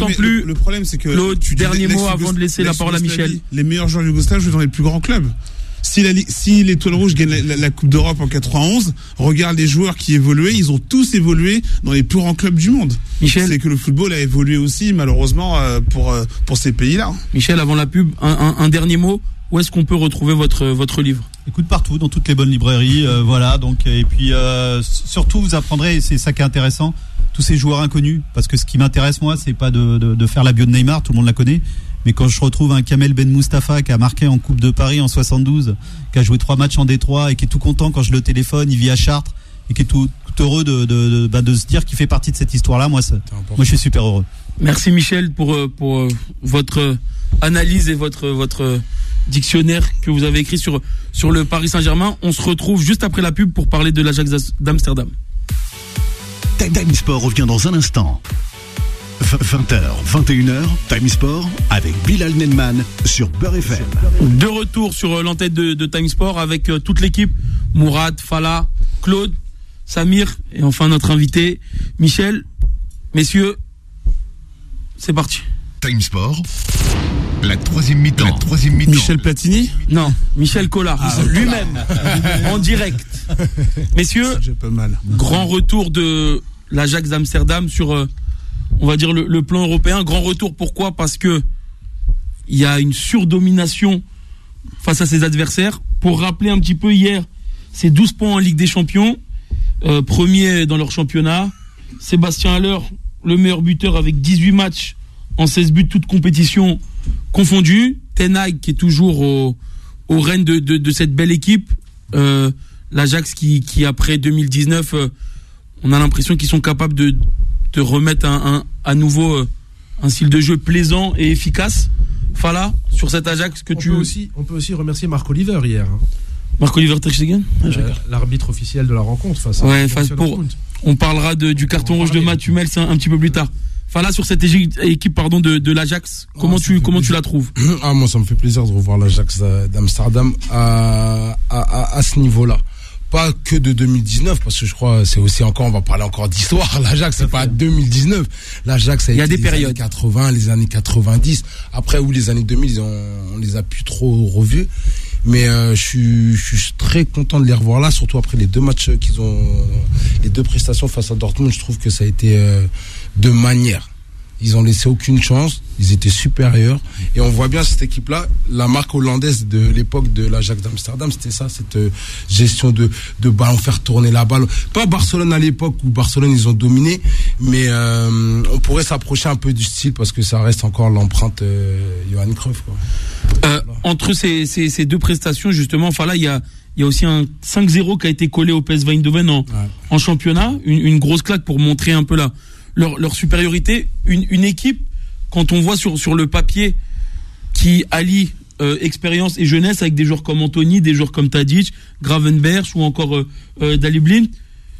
Le problème, c'est que. Claude, dernier mot avant de laisser la parole à Michel. Les meilleurs joueurs yougoslaves jouent dans les plus grands clubs. Si l'Étoile Rouge gagne la Coupe d'Europe en 91, regarde les joueurs qui évoluaient, ils ont tous évolué dans les plus grands clubs du monde. Michel, c'est que le football a évolué aussi, malheureusement, pour ces pays-là. Michel, avant la pub, un dernier mot. Où est-ce qu'on peut retrouver votre livre? Écoute, partout, dans toutes les bonnes librairies, voilà. Donc, et puis surtout, vous apprendrez, et c'est ça qui est intéressant, tous ces joueurs inconnus, parce que ce qui m'intéresse moi, c'est pas de faire la bio de Neymar, tout le monde la connaît. Mais quand je retrouve un Kamel Ben Mustafa qui a marqué en Coupe de Paris en 72, qui a joué 3 matchs en Détroit et qui est tout content quand je le téléphone, il vit à Chartres et qui est tout heureux de se dire qu'il fait partie de cette histoire-là, moi je suis super heureux. Merci Michel pour votre analyse et votre dictionnaire que vous avez écrit sur le Paris Saint-Germain. On se retrouve juste après la pub pour parler de l'Ajax d'Amsterdam. Time Sport revient dans un instant. 20h, 21h, Time Sport avec Bilal Nenman sur Beurre FM. De retour sur l'antenne de Time Sport avec toute l'équipe, Mourad, Fala, Claude, Samir et enfin notre invité Michel. Messieurs, c'est parti. Time Sport, la troisième mi-temps. Michel Platini? Non, Michel Collard, lui-même, en direct. Messieurs, pas mal. Grand retour de l'Ajax d'Amsterdam sur... on va dire le plan européen. Grand retour, pourquoi? Parce que il y a une surdomination face à ses adversaires. Pour rappeler un petit peu, hier, c'est 12 points en Ligue des Champions, premier dans leur championnat. Sébastien Haller, le meilleur buteur avec 18 matchs en 16 buts, toutes compétitions confondues. Ten Hag qui est toujours au règne de cette belle équipe. L'Ajax qui après 2019, on a l'impression qu'ils sont capables de remettre à nouveau un style de jeu plaisant et efficace. Fala, sur cet Ajax que on peut aussi remercier Marc Oliver hier. Marc-Oliver Ter Stegen, l'arbitre officiel de la rencontre face à on parlera du carton rouge de Matt Hummels un petit peu plus tard. Fala, sur cette équipe de l'Ajax, comment tu la trouves? Moi ça me fait plaisir de revoir l'Ajax d'Amsterdam à ce niveau-là. Pas que de 2019, parce que je crois c'est aussi on va parler encore d'histoire. L'Ajax, c'est pas 2019. L'Ajax, il y a des périodes. Années 80, les années 90. Après, les années 2000, on les a plus trop revus. Mais je suis très content de les revoir là, surtout après les deux matchs les deux prestations face à Dortmund. Je trouve que ça a été de manière. Ils ont laissé aucune chance, ils étaient supérieurs. Et on voit bien cette équipe-là, la marque hollandaise de l'époque de l'Ajax d'Amsterdam, c'était ça, cette gestion de ballon, faire tourner la balle. Pas Barcelone à l'époque où Barcelone ils ont dominé, mais on pourrait s'approcher un peu du style parce que ça reste encore l'empreinte Johan Cruyff, quoi. Entre ces deux prestations, justement, enfin là, il y a aussi un 5-0 qui a été collé au PSV Eindhoven en championnat, une grosse claque pour montrer un peu leur supériorité. Une équipe, quand on voit sur le papier, qui allie expérience et jeunesse avec des joueurs comme Anthony, des joueurs comme Tadic, Gravenberch ou encore Daley Blind.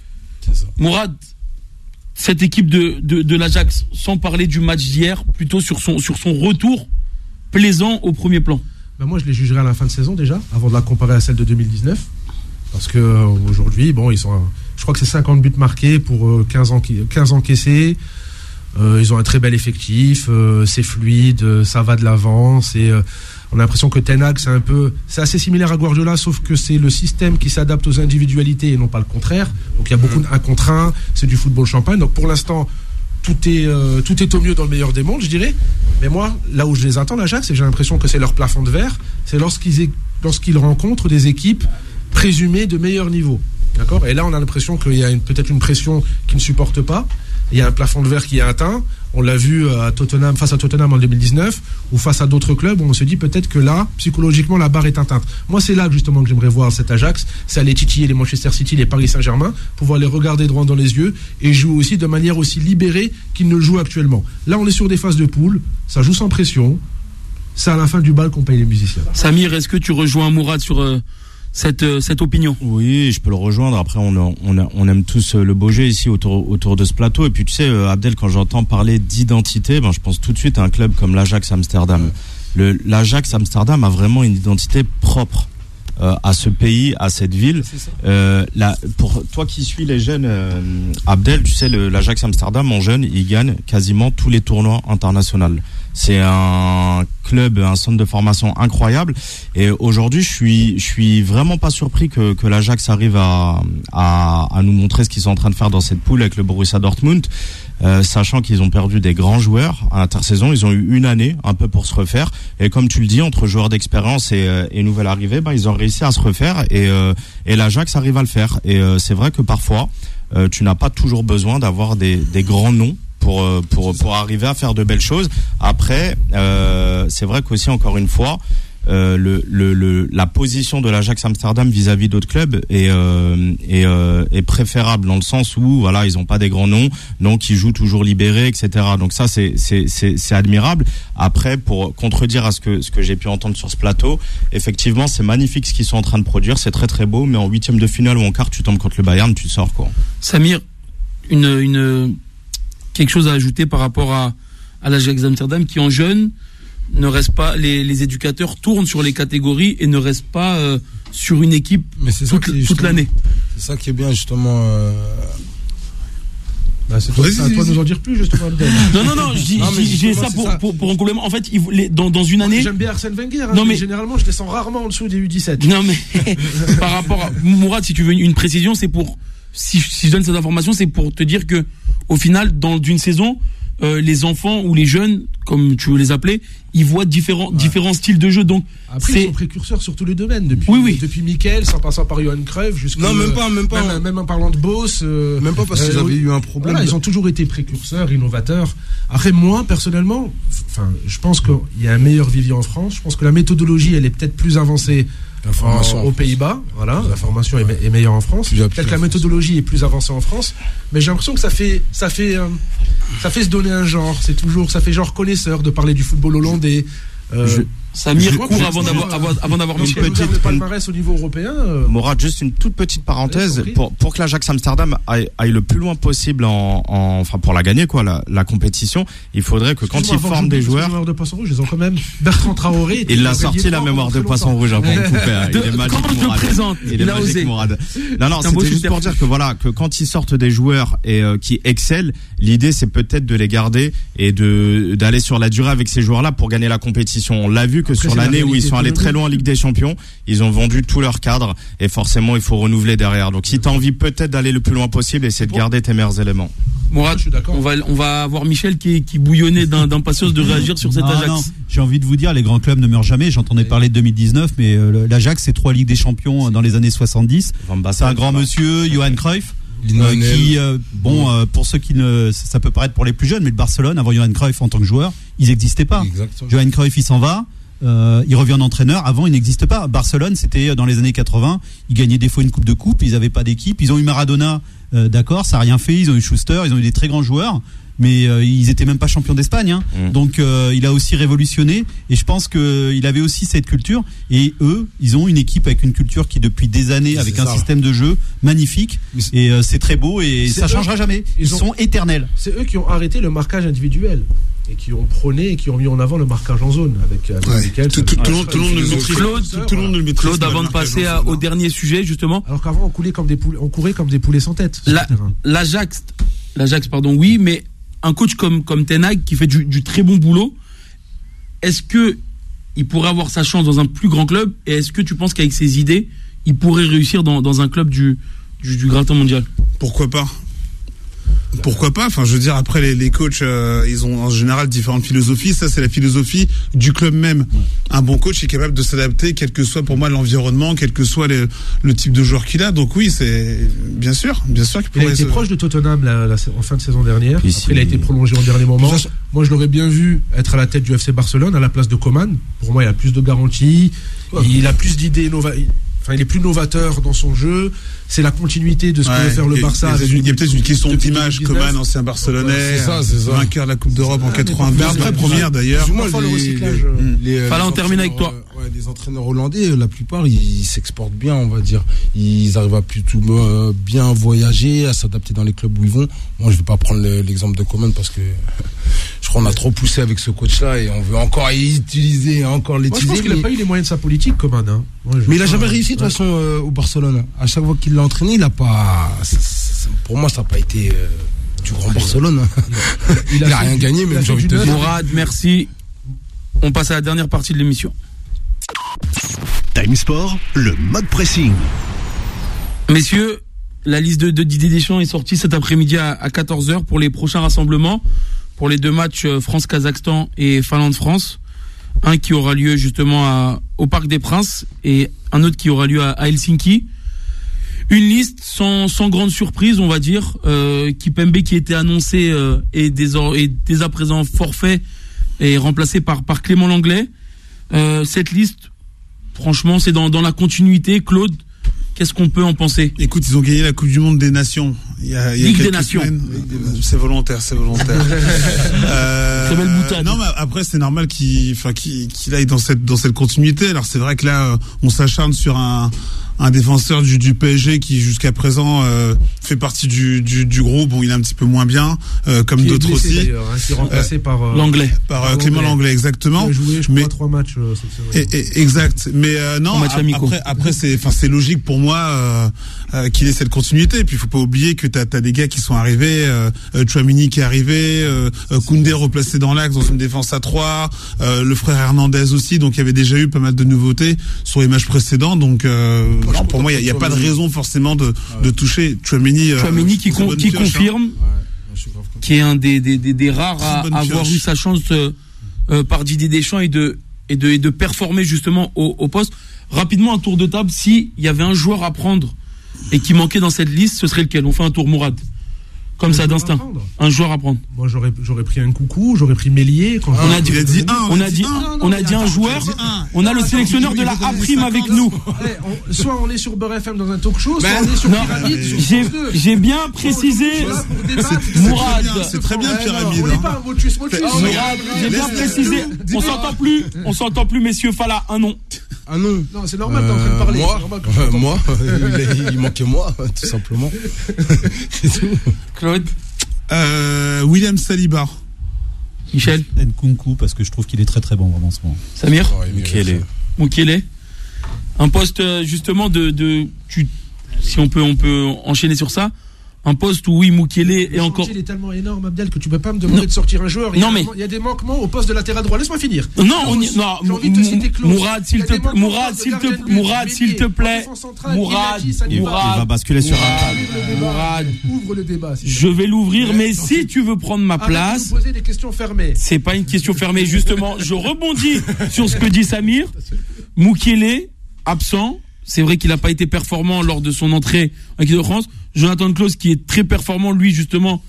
Mourad, cette équipe de l'Ajax, sans parler du match d'hier, plutôt sur son retour plaisant au premier plan. Moi, je les jugerai à la fin de saison déjà, avant de la comparer à celle de 2019. Parce que aujourd'hui, je crois que c'est 50 buts marqués pour 15 encaissés. Ils ont un très bel effectif, c'est fluide, ça va de l'avant. On a l'impression que Ten Hag, c'est assez similaire à Guardiola, sauf que c'est le système qui s'adapte aux individualités et non pas le contraire. Donc il y a beaucoup d'1 contre 1, c'est du football champagne. Donc pour l'instant, tout est au mieux dans le meilleur des mondes, je dirais. Mais moi, là où je les attends, l'Ajax, j'ai l'impression que c'est leur plafond de verre, c'est lorsqu'ils rencontrent des équipes présumées de meilleur niveau. D'accord ? Et là, on a l'impression qu'il y a peut-être une pression qu'ils ne supportent pas. Il y a un plafond de verre qui est atteint. On l'a vu face à Tottenham en 2019 ou face à d'autres clubs où on se dit peut-être que là, psychologiquement, la barre est atteinte. Moi, c'est là justement que j'aimerais voir cet Ajax. C'est aller titiller les Manchester City, les Paris Saint-Germain, pouvoir les regarder droit dans les yeux et jouer aussi de manière aussi libérée qu'ils ne le jouent actuellement. Là, on est sur des phases de poule. Ça joue sans pression. C'est à la fin du bal qu'on paye les musiciens. Samir, est-ce que tu rejoins Mourad sur cette opinion? Oui, je peux le rejoindre. Après, on aime tous le beau jeu ici autour de ce plateau. Et puis, tu sais, Abdel, quand j'entends parler d'identité, je pense tout de suite à un club comme l'Ajax Amsterdam. L'Ajax Amsterdam a vraiment une identité propre à ce pays, à cette ville. Pour toi qui suis les jeunes, Abdel, tu sais, l'Ajax Amsterdam en jeune, il gagne quasiment tous les tournois internationaux. C'est un club, un centre de formation incroyable. Et aujourd'hui, je suis vraiment pas surpris que l'Ajax arrive à nous montrer ce qu'ils sont en train de faire dans cette poule avec le Borussia Dortmund, sachant qu'ils ont perdu des grands joueurs à l'intersaison. Ils ont eu une année un peu pour se refaire. Et comme tu le dis, entre joueurs d'expérience et nouvelle arrivée, ils ont réussi à se refaire et l'Ajax arrive à le faire. Et c'est vrai que parfois, tu n'as pas toujours besoin d'avoir des grands noms pour arriver à faire de belles choses. Après, c'est vrai qu'aussi, encore une fois, la position de l'Ajax Amsterdam vis-à-vis d'autres clubs est préférable dans le sens où ils ont pas des grands noms, donc ils jouent toujours libérés, etc. Donc ça c'est admirable. Après, pour contredire à ce que j'ai pu entendre sur ce plateau, effectivement c'est magnifique ce qu'ils sont en train de produire, c'est très très beau, mais en 8e de finale ou en quart tu tombes contre le Bayern, tu sors quoi. Samir, quelque chose à ajouter par rapport à l'Ajax Amsterdam qui en jeune ne reste pas, les éducateurs tournent sur les catégories et ne restent pas sur une équipe toute l'année. C'est ça qui est bien justement. C'est à toi de nous en dire plus justement. Non, je dis ça pour un complément. En fait, dans une année. J'aime bien Arsène Wenger, mais généralement je les sens rarement en dessous des U17. Non mais par rapport à Mourad, si tu veux une précision, c'est pour si je donne cette information, c'est pour te dire que au final, dans une saison, les enfants ou les jeunes, comme tu veux les appeler, ils voient différents styles de jeu. Donc après, ils sont précurseurs sur tous les domaines. Depuis Michael, en passant par Johan Cruyff, jusqu'à même en parlant de Boss. Même pas parce qu'ils avaient eu un problème. Voilà, ils ont toujours été précurseurs, innovateurs. Après, moi, personnellement, je pense qu'il y a un meilleur vivier en France. Je pense que la méthodologie, elle est peut-être plus avancée aux Pays-Bas. Voilà, la formation est meilleure en France. Peut-être que la méthodologie est plus avancée en France. Mais j'ai l'impression que ça fait se donner un genre. Ça fait genre connaisseur de parler du football hollandais. Samir court avant d'avoir Michel. Le palmarès au niveau européen. Mourad, juste une toute petite parenthèse pour que l'Ajax Amsterdam aille le plus loin possible pour la gagner la compétition. Il faudrait que quand ils forment des joueurs. Mémoire de poisson rouge, ils ont quand même Bertrand Traoré. Il l'a sorti la mémoire de poisson rouge avant de couper. Il est magique, Mourad. Il est magique, Mourad. Non, c'était juste pour dire que quand ils sortent des joueurs et qui excellent, l'idée c'est peut-être de les garder et d'aller sur la durée avec ces joueurs-là pour gagner la compétition. On l'a vu que sur l'année où ils sont allés très loin en Ligue des Champions, ils ont vendu tout leur cadre et forcément il faut renouveler derrière. Donc si tu as envie peut-être d'aller le plus loin possible, essaie de garder tes meilleurs éléments. Mourad, on va avoir Michel qui bouillonnait d'impatience de réagir sur cet Ajax. Non, j'ai envie de vous dire, les grands clubs ne meurent jamais. J'entendais parler de 2019, mais l'Ajax, c'est 3 Ligues des Champions dans les années 70. C'est un grand monsieur, Johan Cruyff. Pour ceux qui ça peut paraître pour les plus jeunes, mais le Barcelone, avant Johan Cruyff en tant que joueur, ils n'existaient pas. Exactement. Johan Cruyff, il s'en va. Il revient en entraîneur. Avant, il n'existe pas. Barcelone, c'était dans les années 80. Ils gagnaient des fois une coupe de coupe. Ils n'avaient pas d'équipe. Ils ont eu Maradona. D'accord, ça a rien fait. Ils ont eu Schuster. Ils ont eu des très grands joueurs. Mais ils étaient même pas champions d'Espagne. Donc il a aussi révolutionné. Et je pense que il avait aussi cette culture. Et eux, ils ont une équipe avec une culture qui depuis des années, avec un système de jeu magnifique. Et c'est très beau. Et ça changera jamais. Ils sont éternels. C'est eux qui ont arrêté le marquage individuel. Et qui ont prôné et qui ont mis en avant le marquage en zone avec tout le monde ne le maîtrise. Claude, avant de passer au dernier sujet, justement. Alors qu'avant, on courait comme des poulets sans tête. L'Ajax, oui, mais un coach comme Ten Hag qui fait du très bon boulot, est-ce que il pourrait avoir sa chance dans un plus grand club, et est-ce que tu penses qu'avec ses idées, il pourrait réussir dans un club du gratin mondial? Pourquoi pas? Enfin, je veux dire, après les coachs, ils ont en général différentes philosophies. Ça, c'est la philosophie du club même. Un bon coach est capable de s'adapter, quel que soit pour moi l'environnement, quel que soit le type de joueur qu'il a. Donc oui, c'est bien sûr qu'il pourrait. Il a été proche de Tottenham en fin de saison dernière. Après, il a été prolongé en dernier moment. Moi, je l'aurais bien vu être à la tête du FC Barcelone à la place de Coman. Pour moi, il a plus de garanties. Il a plus d'idées il est plus novateur dans son jeu. C'est la continuité de ce que veut faire le Barça. Il y a peut-être une question d'image. Coman, ancien Barcelonais, vainqueur de la Coupe d'Europe en 92, la première d'ailleurs. Fallait en terminer avec toi. Les entraîneurs hollandais, la plupart, ils s'exportent bien, on va dire. Ils arrivent à plutôt bien voyager, à s'adapter dans les clubs où ils vont. Moi, je vais pas prendre l'exemple de Coman parce que je crois qu'on a trop poussé avec ce coach-là et on veut encore l'utiliser. Moi, je pense qu'il n'a pas eu les moyens de sa politique, Coman. Mais il a jamais réussi de toute façon au Barcelone. À chaque fois qu'il l'a entraîné, il a pas. Pour moi, ça n'a pas été du grand Barcelone. Il a rien gagné, même j'ai envie de te dire. Mourad, merci. On passe à la dernière partie de l'émission. Time Sport, le mode pressing. Messieurs, la liste de Didier Deschamps est sortie cet après-midi à 14h pour les prochains rassemblements, pour les 2 matchs France-Kazakhstan et Finlande-France. Un qui aura lieu justement au Parc des Princes et un autre qui aura lieu à Helsinki. Une liste sans grande surprise, on va dire. Kipembe qui était annoncé est dès à présent forfait et remplacé par Clément Langlais. Cette liste, franchement, c'est dans la continuité. Claude, qu'est-ce qu'on peut en penser? Écoute, ils ont gagné la Coupe du Monde des Nations. Il y a Ligue des Nations. C'est volontaire. Très belle boutade. Non, mais après, c'est normal qu'il aille dans cette continuité. Alors, c'est vrai que là, on s'acharne sur un défenseur du PSG qui jusqu'à présent fait partie du groupe. Bon, il est un petit peu moins bien, comme d'autres aussi. Qui est remplacé par Langlais, par Clément Langlais, exactement. Il a joué, je crois, 3 matchs cette saison. Exact. Mais non. Après, c'est logique pour moi qu'il ait cette continuité. Puis il faut pas oublier que t'as des gars qui sont arrivés. Tchouaméni qui est arrivé, Koundé replacé dans l'axe dans une défense à 3, le frère Hernandez aussi. Donc il y avait déjà eu pas mal de nouveautés sur les matchs précédents. Donc non, pour moi, il n'y a pas de raison forcément de toucher Tchouaméni qui confirme. qui est un des rares à avoir eu sa chance par Didier Deschamps et de performer justement au poste. Rapidement, un tour de table, s'il y avait un joueur à prendre et qui manquait dans cette liste, ce serait lequel? On fait un tour, Mourad. Comme ça, d'instinct. Un joueur à prendre. Moi, j'aurais pris un Coucou, j'aurais pris Mélier. On a dit un joueur. On a le sélectionneur de la A' avec nous. Soit on est sur Beurre FM dans un talk show, soit on est sur Pyramide. J'ai bien précisé, Mourad. C'est très bien, Pyramide. On n'est pas un motus. Mourad, j'ai bien précisé. On s'entend plus, messieurs. Fala, un nom. Ah non. Non, c'est normal, t'es en train de parler. Moi, il manquait moi, tout simplement. C'est tout. Claude. William Saliba. Michel. Nkunku, parce que je trouve qu'il est très très bon vraiment en ce moment. Samir. Mukiele. Un poste justement si on peut enchaîner sur ça. Un poste où oui, Mukiele est encore. Il est tellement énorme, Abdel, que tu peux pas me demander de sortir un joueur. Il y a des manquements au poste de latéral droit. Laisse-moi finir. Mourad, s'il te plaît. Mourad, il va basculer sur un. Mourad, ouvre le débat. Je vais l'ouvrir, mais si tu veux prendre ma place. Vous poser des questions fermées. C'est pas une question fermée, justement. Je rebondis sur ce que dit Samir. Mukiele, absent. C'est vrai qu'il n'a pas été performant lors de son entrée en équipe de France. Jonathan Klaus, qui est très performant, lui, justement,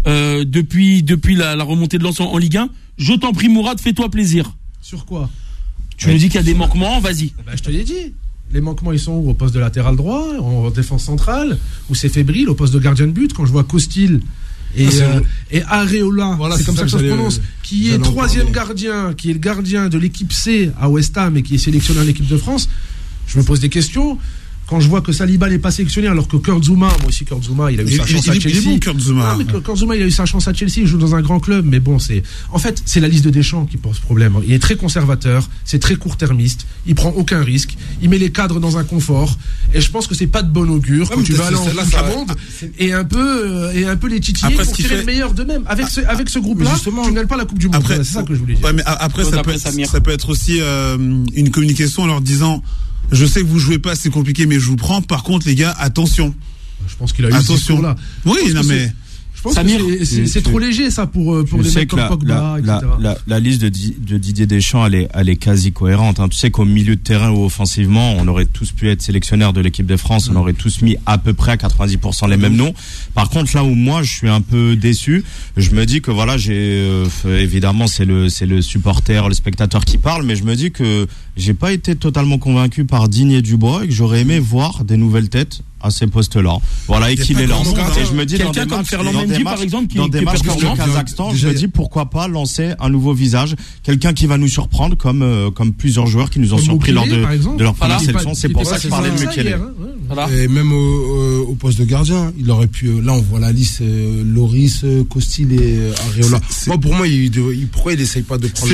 depuis la remontée de Lens en Ligue 1. Je t'en prie, Mourad, fais-toi plaisir. Sur quoi? Tu nous dis qu'il y a des manquements, vas-y. Je te l'ai dit. Les manquements, ils sont où? Au poste de latéral droit, en défense centrale, où c'est fébrile, au poste de gardien de but, quand je vois Costil et Areola, voilà, c'est comme ça que ça se prononce, qui est troisième gardien, qui est le gardien de l'équipe C à West Ham et qui est sélectionné en équipe de France. Je me pose des questions. Quand je vois que Saliba n'est pas sélectionné, alors que Kurt Zouma, il a eu sa chance à Chelsea. Il est bon, Kurt Zouma. Non, mais Kurt Zouma, il a eu sa chance à Chelsea, il joue dans un grand club, mais bon, c'est la liste de Deschamps qui pose problème. Il est très conservateur, c'est très court-termiste, il prend aucun risque, il met les cadres dans un confort, et je pense que c'est pas de bon augure quand tu vas aller en Coupe du Monde et un peu les titiller pour tirer le meilleur d'eux-mêmes. Avec ce groupe-là, tu n'aimes pas la Coupe du Monde. C'est ça que je voulais dire. Ouais, mais après, ça peut être aussi une communication en leur disant. Je sais que vous jouez pas, c'est compliqué, mais je vous prends. Par contre, les gars, attention. Je pense qu'il a eu ce discours-là. Oui, non mais. Je pense que c'est trop léger ça pour les mecs comme Pogba, etc. La liste de Didier Deschamps, elle est quasi cohérente. Tu sais qu'au milieu de terrain ou offensivement, on aurait tous pu être sélectionneurs de l'équipe de France. On aurait tous mis à peu près à 90% les mêmes noms. Par contre, là où moi je suis un peu déçu, je me dis que voilà, évidemment c'est le supporter, le spectateur qui parle, mais je me dis que j'ai pas été totalement convaincu par Digne et Dubois et que j'aurais aimé voir des nouvelles têtes à ces postes-là. Voilà, et qu'il est lancé. Et je me dis quelqu'un comme Ferland Mendy, par exemple, dans des matchs comme le Kazakhstan, je me dis pourquoi pas lancer un nouveau visage, quelqu'un qui va nous surprendre comme plusieurs joueurs qui nous ont surpris lors de leur première sélection. C'est pour ça que je parlais de Mukiele. Et même au poste de gardien, il aurait pu. Là, on voit la liste Loris, Costil et Areola. Moi, pour moi, pourquoi il essaye pas de prendre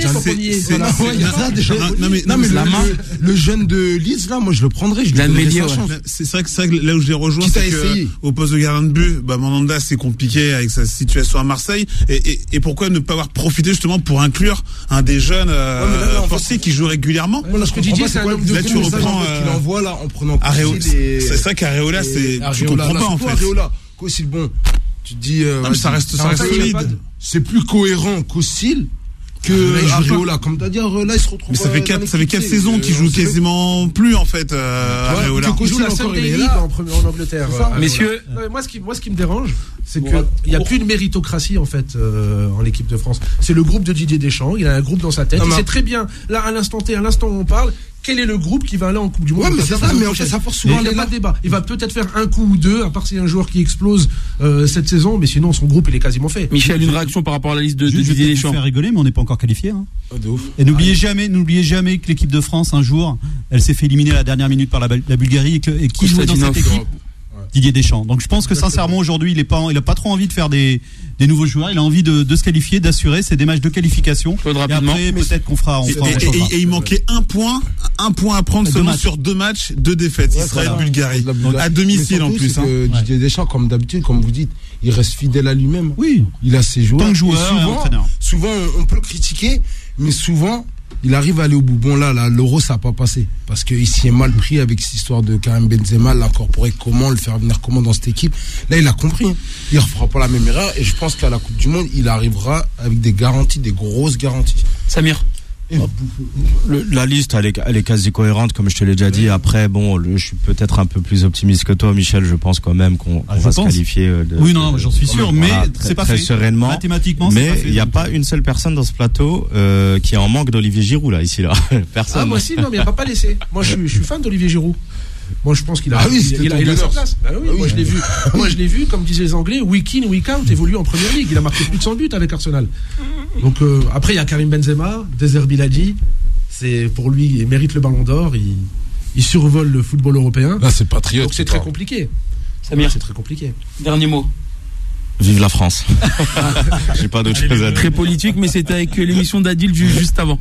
le jeune de Leeds là, moi je le prendrais. C'est vrai que là où je les rejoins, c'est que au poste de gardien de but, Mandanda c'est compliqué avec sa situation à Marseille. Et pourquoi ne pas avoir profité justement pour inclure un des jeunes forcés qui joue régulièrement? Ce que Didier, c'est un homme de là tu reprends qu'il envoie là en prenant. C'est vrai qu'Areola, tu comprends pas en fait. Areola, Costil, bon, tu te dis. Non, mais ça reste solide. C'est plus cohérent Costil que Areola, comme t'as dit, là il se retrouve. Mais ça fait 4 saisons qu'il joue quasiment plus en fait. Areola. Il joue la Sunday League en Angleterre. Messieurs, moi ce qui me dérange, c'est qu'il n'y a plus de méritocratie en fait en équipe de France. C'est le groupe de Didier Deschamps. Il a un groupe dans sa tête. Il sait très bien là à l'instant où on parle. Quel est le groupe qui va aller en Coupe du Monde? Ouais, mais c'est ça, mais en fait, ça force souvent. Il n'y a pas de débat. Il va peut-être faire un coup ou deux, à part s'il y a un joueur qui explose cette saison, mais sinon, son groupe, il est quasiment fait. Michel, une réaction par rapport à la liste de Didier Deschamps? Je vais faire rigoler, mais on n'est pas encore qualifié. De ouf. Et n'oubliez jamais que l'équipe de France, un jour, elle s'est fait éliminer à la dernière minute par la Bulgarie et qui jouait dans cette équipe? Didier Deschamps. Donc je pense que sincèrement aujourd'hui il a pas trop envie de faire des nouveaux joueurs, il a envie de se qualifier, d'assurer, c'est des matchs de qualification. Et après peut-être qu'on fera et il manquait un point à prendre seulement sur 2 matchs, 2 défaites, Israël-Bulgarie à domicile en plus. Didier Deschamps, comme d'habitude, comme vous dites, il reste fidèle à lui-même. Oui, il a ses joueurs. Tant que joueur, souvent on peut le critiquer, mais souvent Il arrive à aller au bout. Bon, là, l'Euro, ça n'a pas passé. Parce qu'il s'y est mal pris avec cette histoire de Karim Benzema, l'incorporer comment, le faire venir comment dans cette équipe. Là, il a compris. Il ne refera pas la même erreur. Et je pense qu'à la Coupe du Monde, il arrivera avec des garanties, des grosses garanties. Samir. La liste, elle est quasi cohérente, comme je te l'ai déjà dit. Après, bon, je suis peut-être un peu plus optimiste que toi, Michel. Je pense quand même qu'on va se qualifier. Oui, non, j'en suis sûr, mais c'est pas très fait. Sereinement. Mathématiquement, mais c'est pas fait. Mais il n'y a pas une seule personne dans ce plateau qui est en manque d'Olivier Giroud, là, ici, là. Personne. Ah, moi aussi, non, mais il n'a pas laissé. Moi, je suis fan d'Olivier Giroud. Moi, je pense qu'il a, il a sa place. Ah, oui, moi, je l'ai vu. Moi, je l'ai vu, comme disaient les Anglais, week in, week out, évolue en première ligue. Il a marqué plus de 100 buts avec Arsenal. Donc, après, il y a Karim Benzema, Dezer Biladi. C'est pour lui, il mérite le Ballon d'Or. Il survole le football européen. Là, c'est patriote. Donc, c'est très compliqué. Samir, c'est très compliqué. Dernier mot. Vive la France. J'ai pas d'autre chose à dire. Très politique, mais c'était avec l'émission d'Adil juste avant.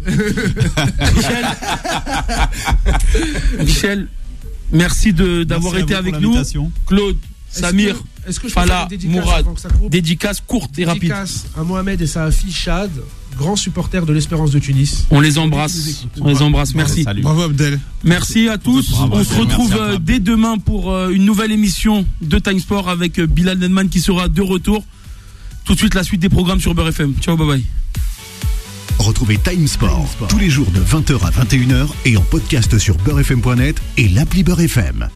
Michel, merci d'avoir été avec nous. Claude, Samir, Fala, Mourad, dédicace courte et rapide. Dédicace à Mohamed et sa fille Chad, grand supporter de l'Espérance de Tunis. On les embrasse. Merci. Salut. Bravo Abdel. Merci à tous. On se retrouve dès demain pour une nouvelle émission de Time Sport avec Bilal Nedman qui sera de retour. Tout de suite la suite des programmes sur Beurre FM. Ciao, bye bye. Retrouvez Time Sport tous les jours de 20h à 21h et en podcast sur beurrefm.net et l'appli Beurre FM.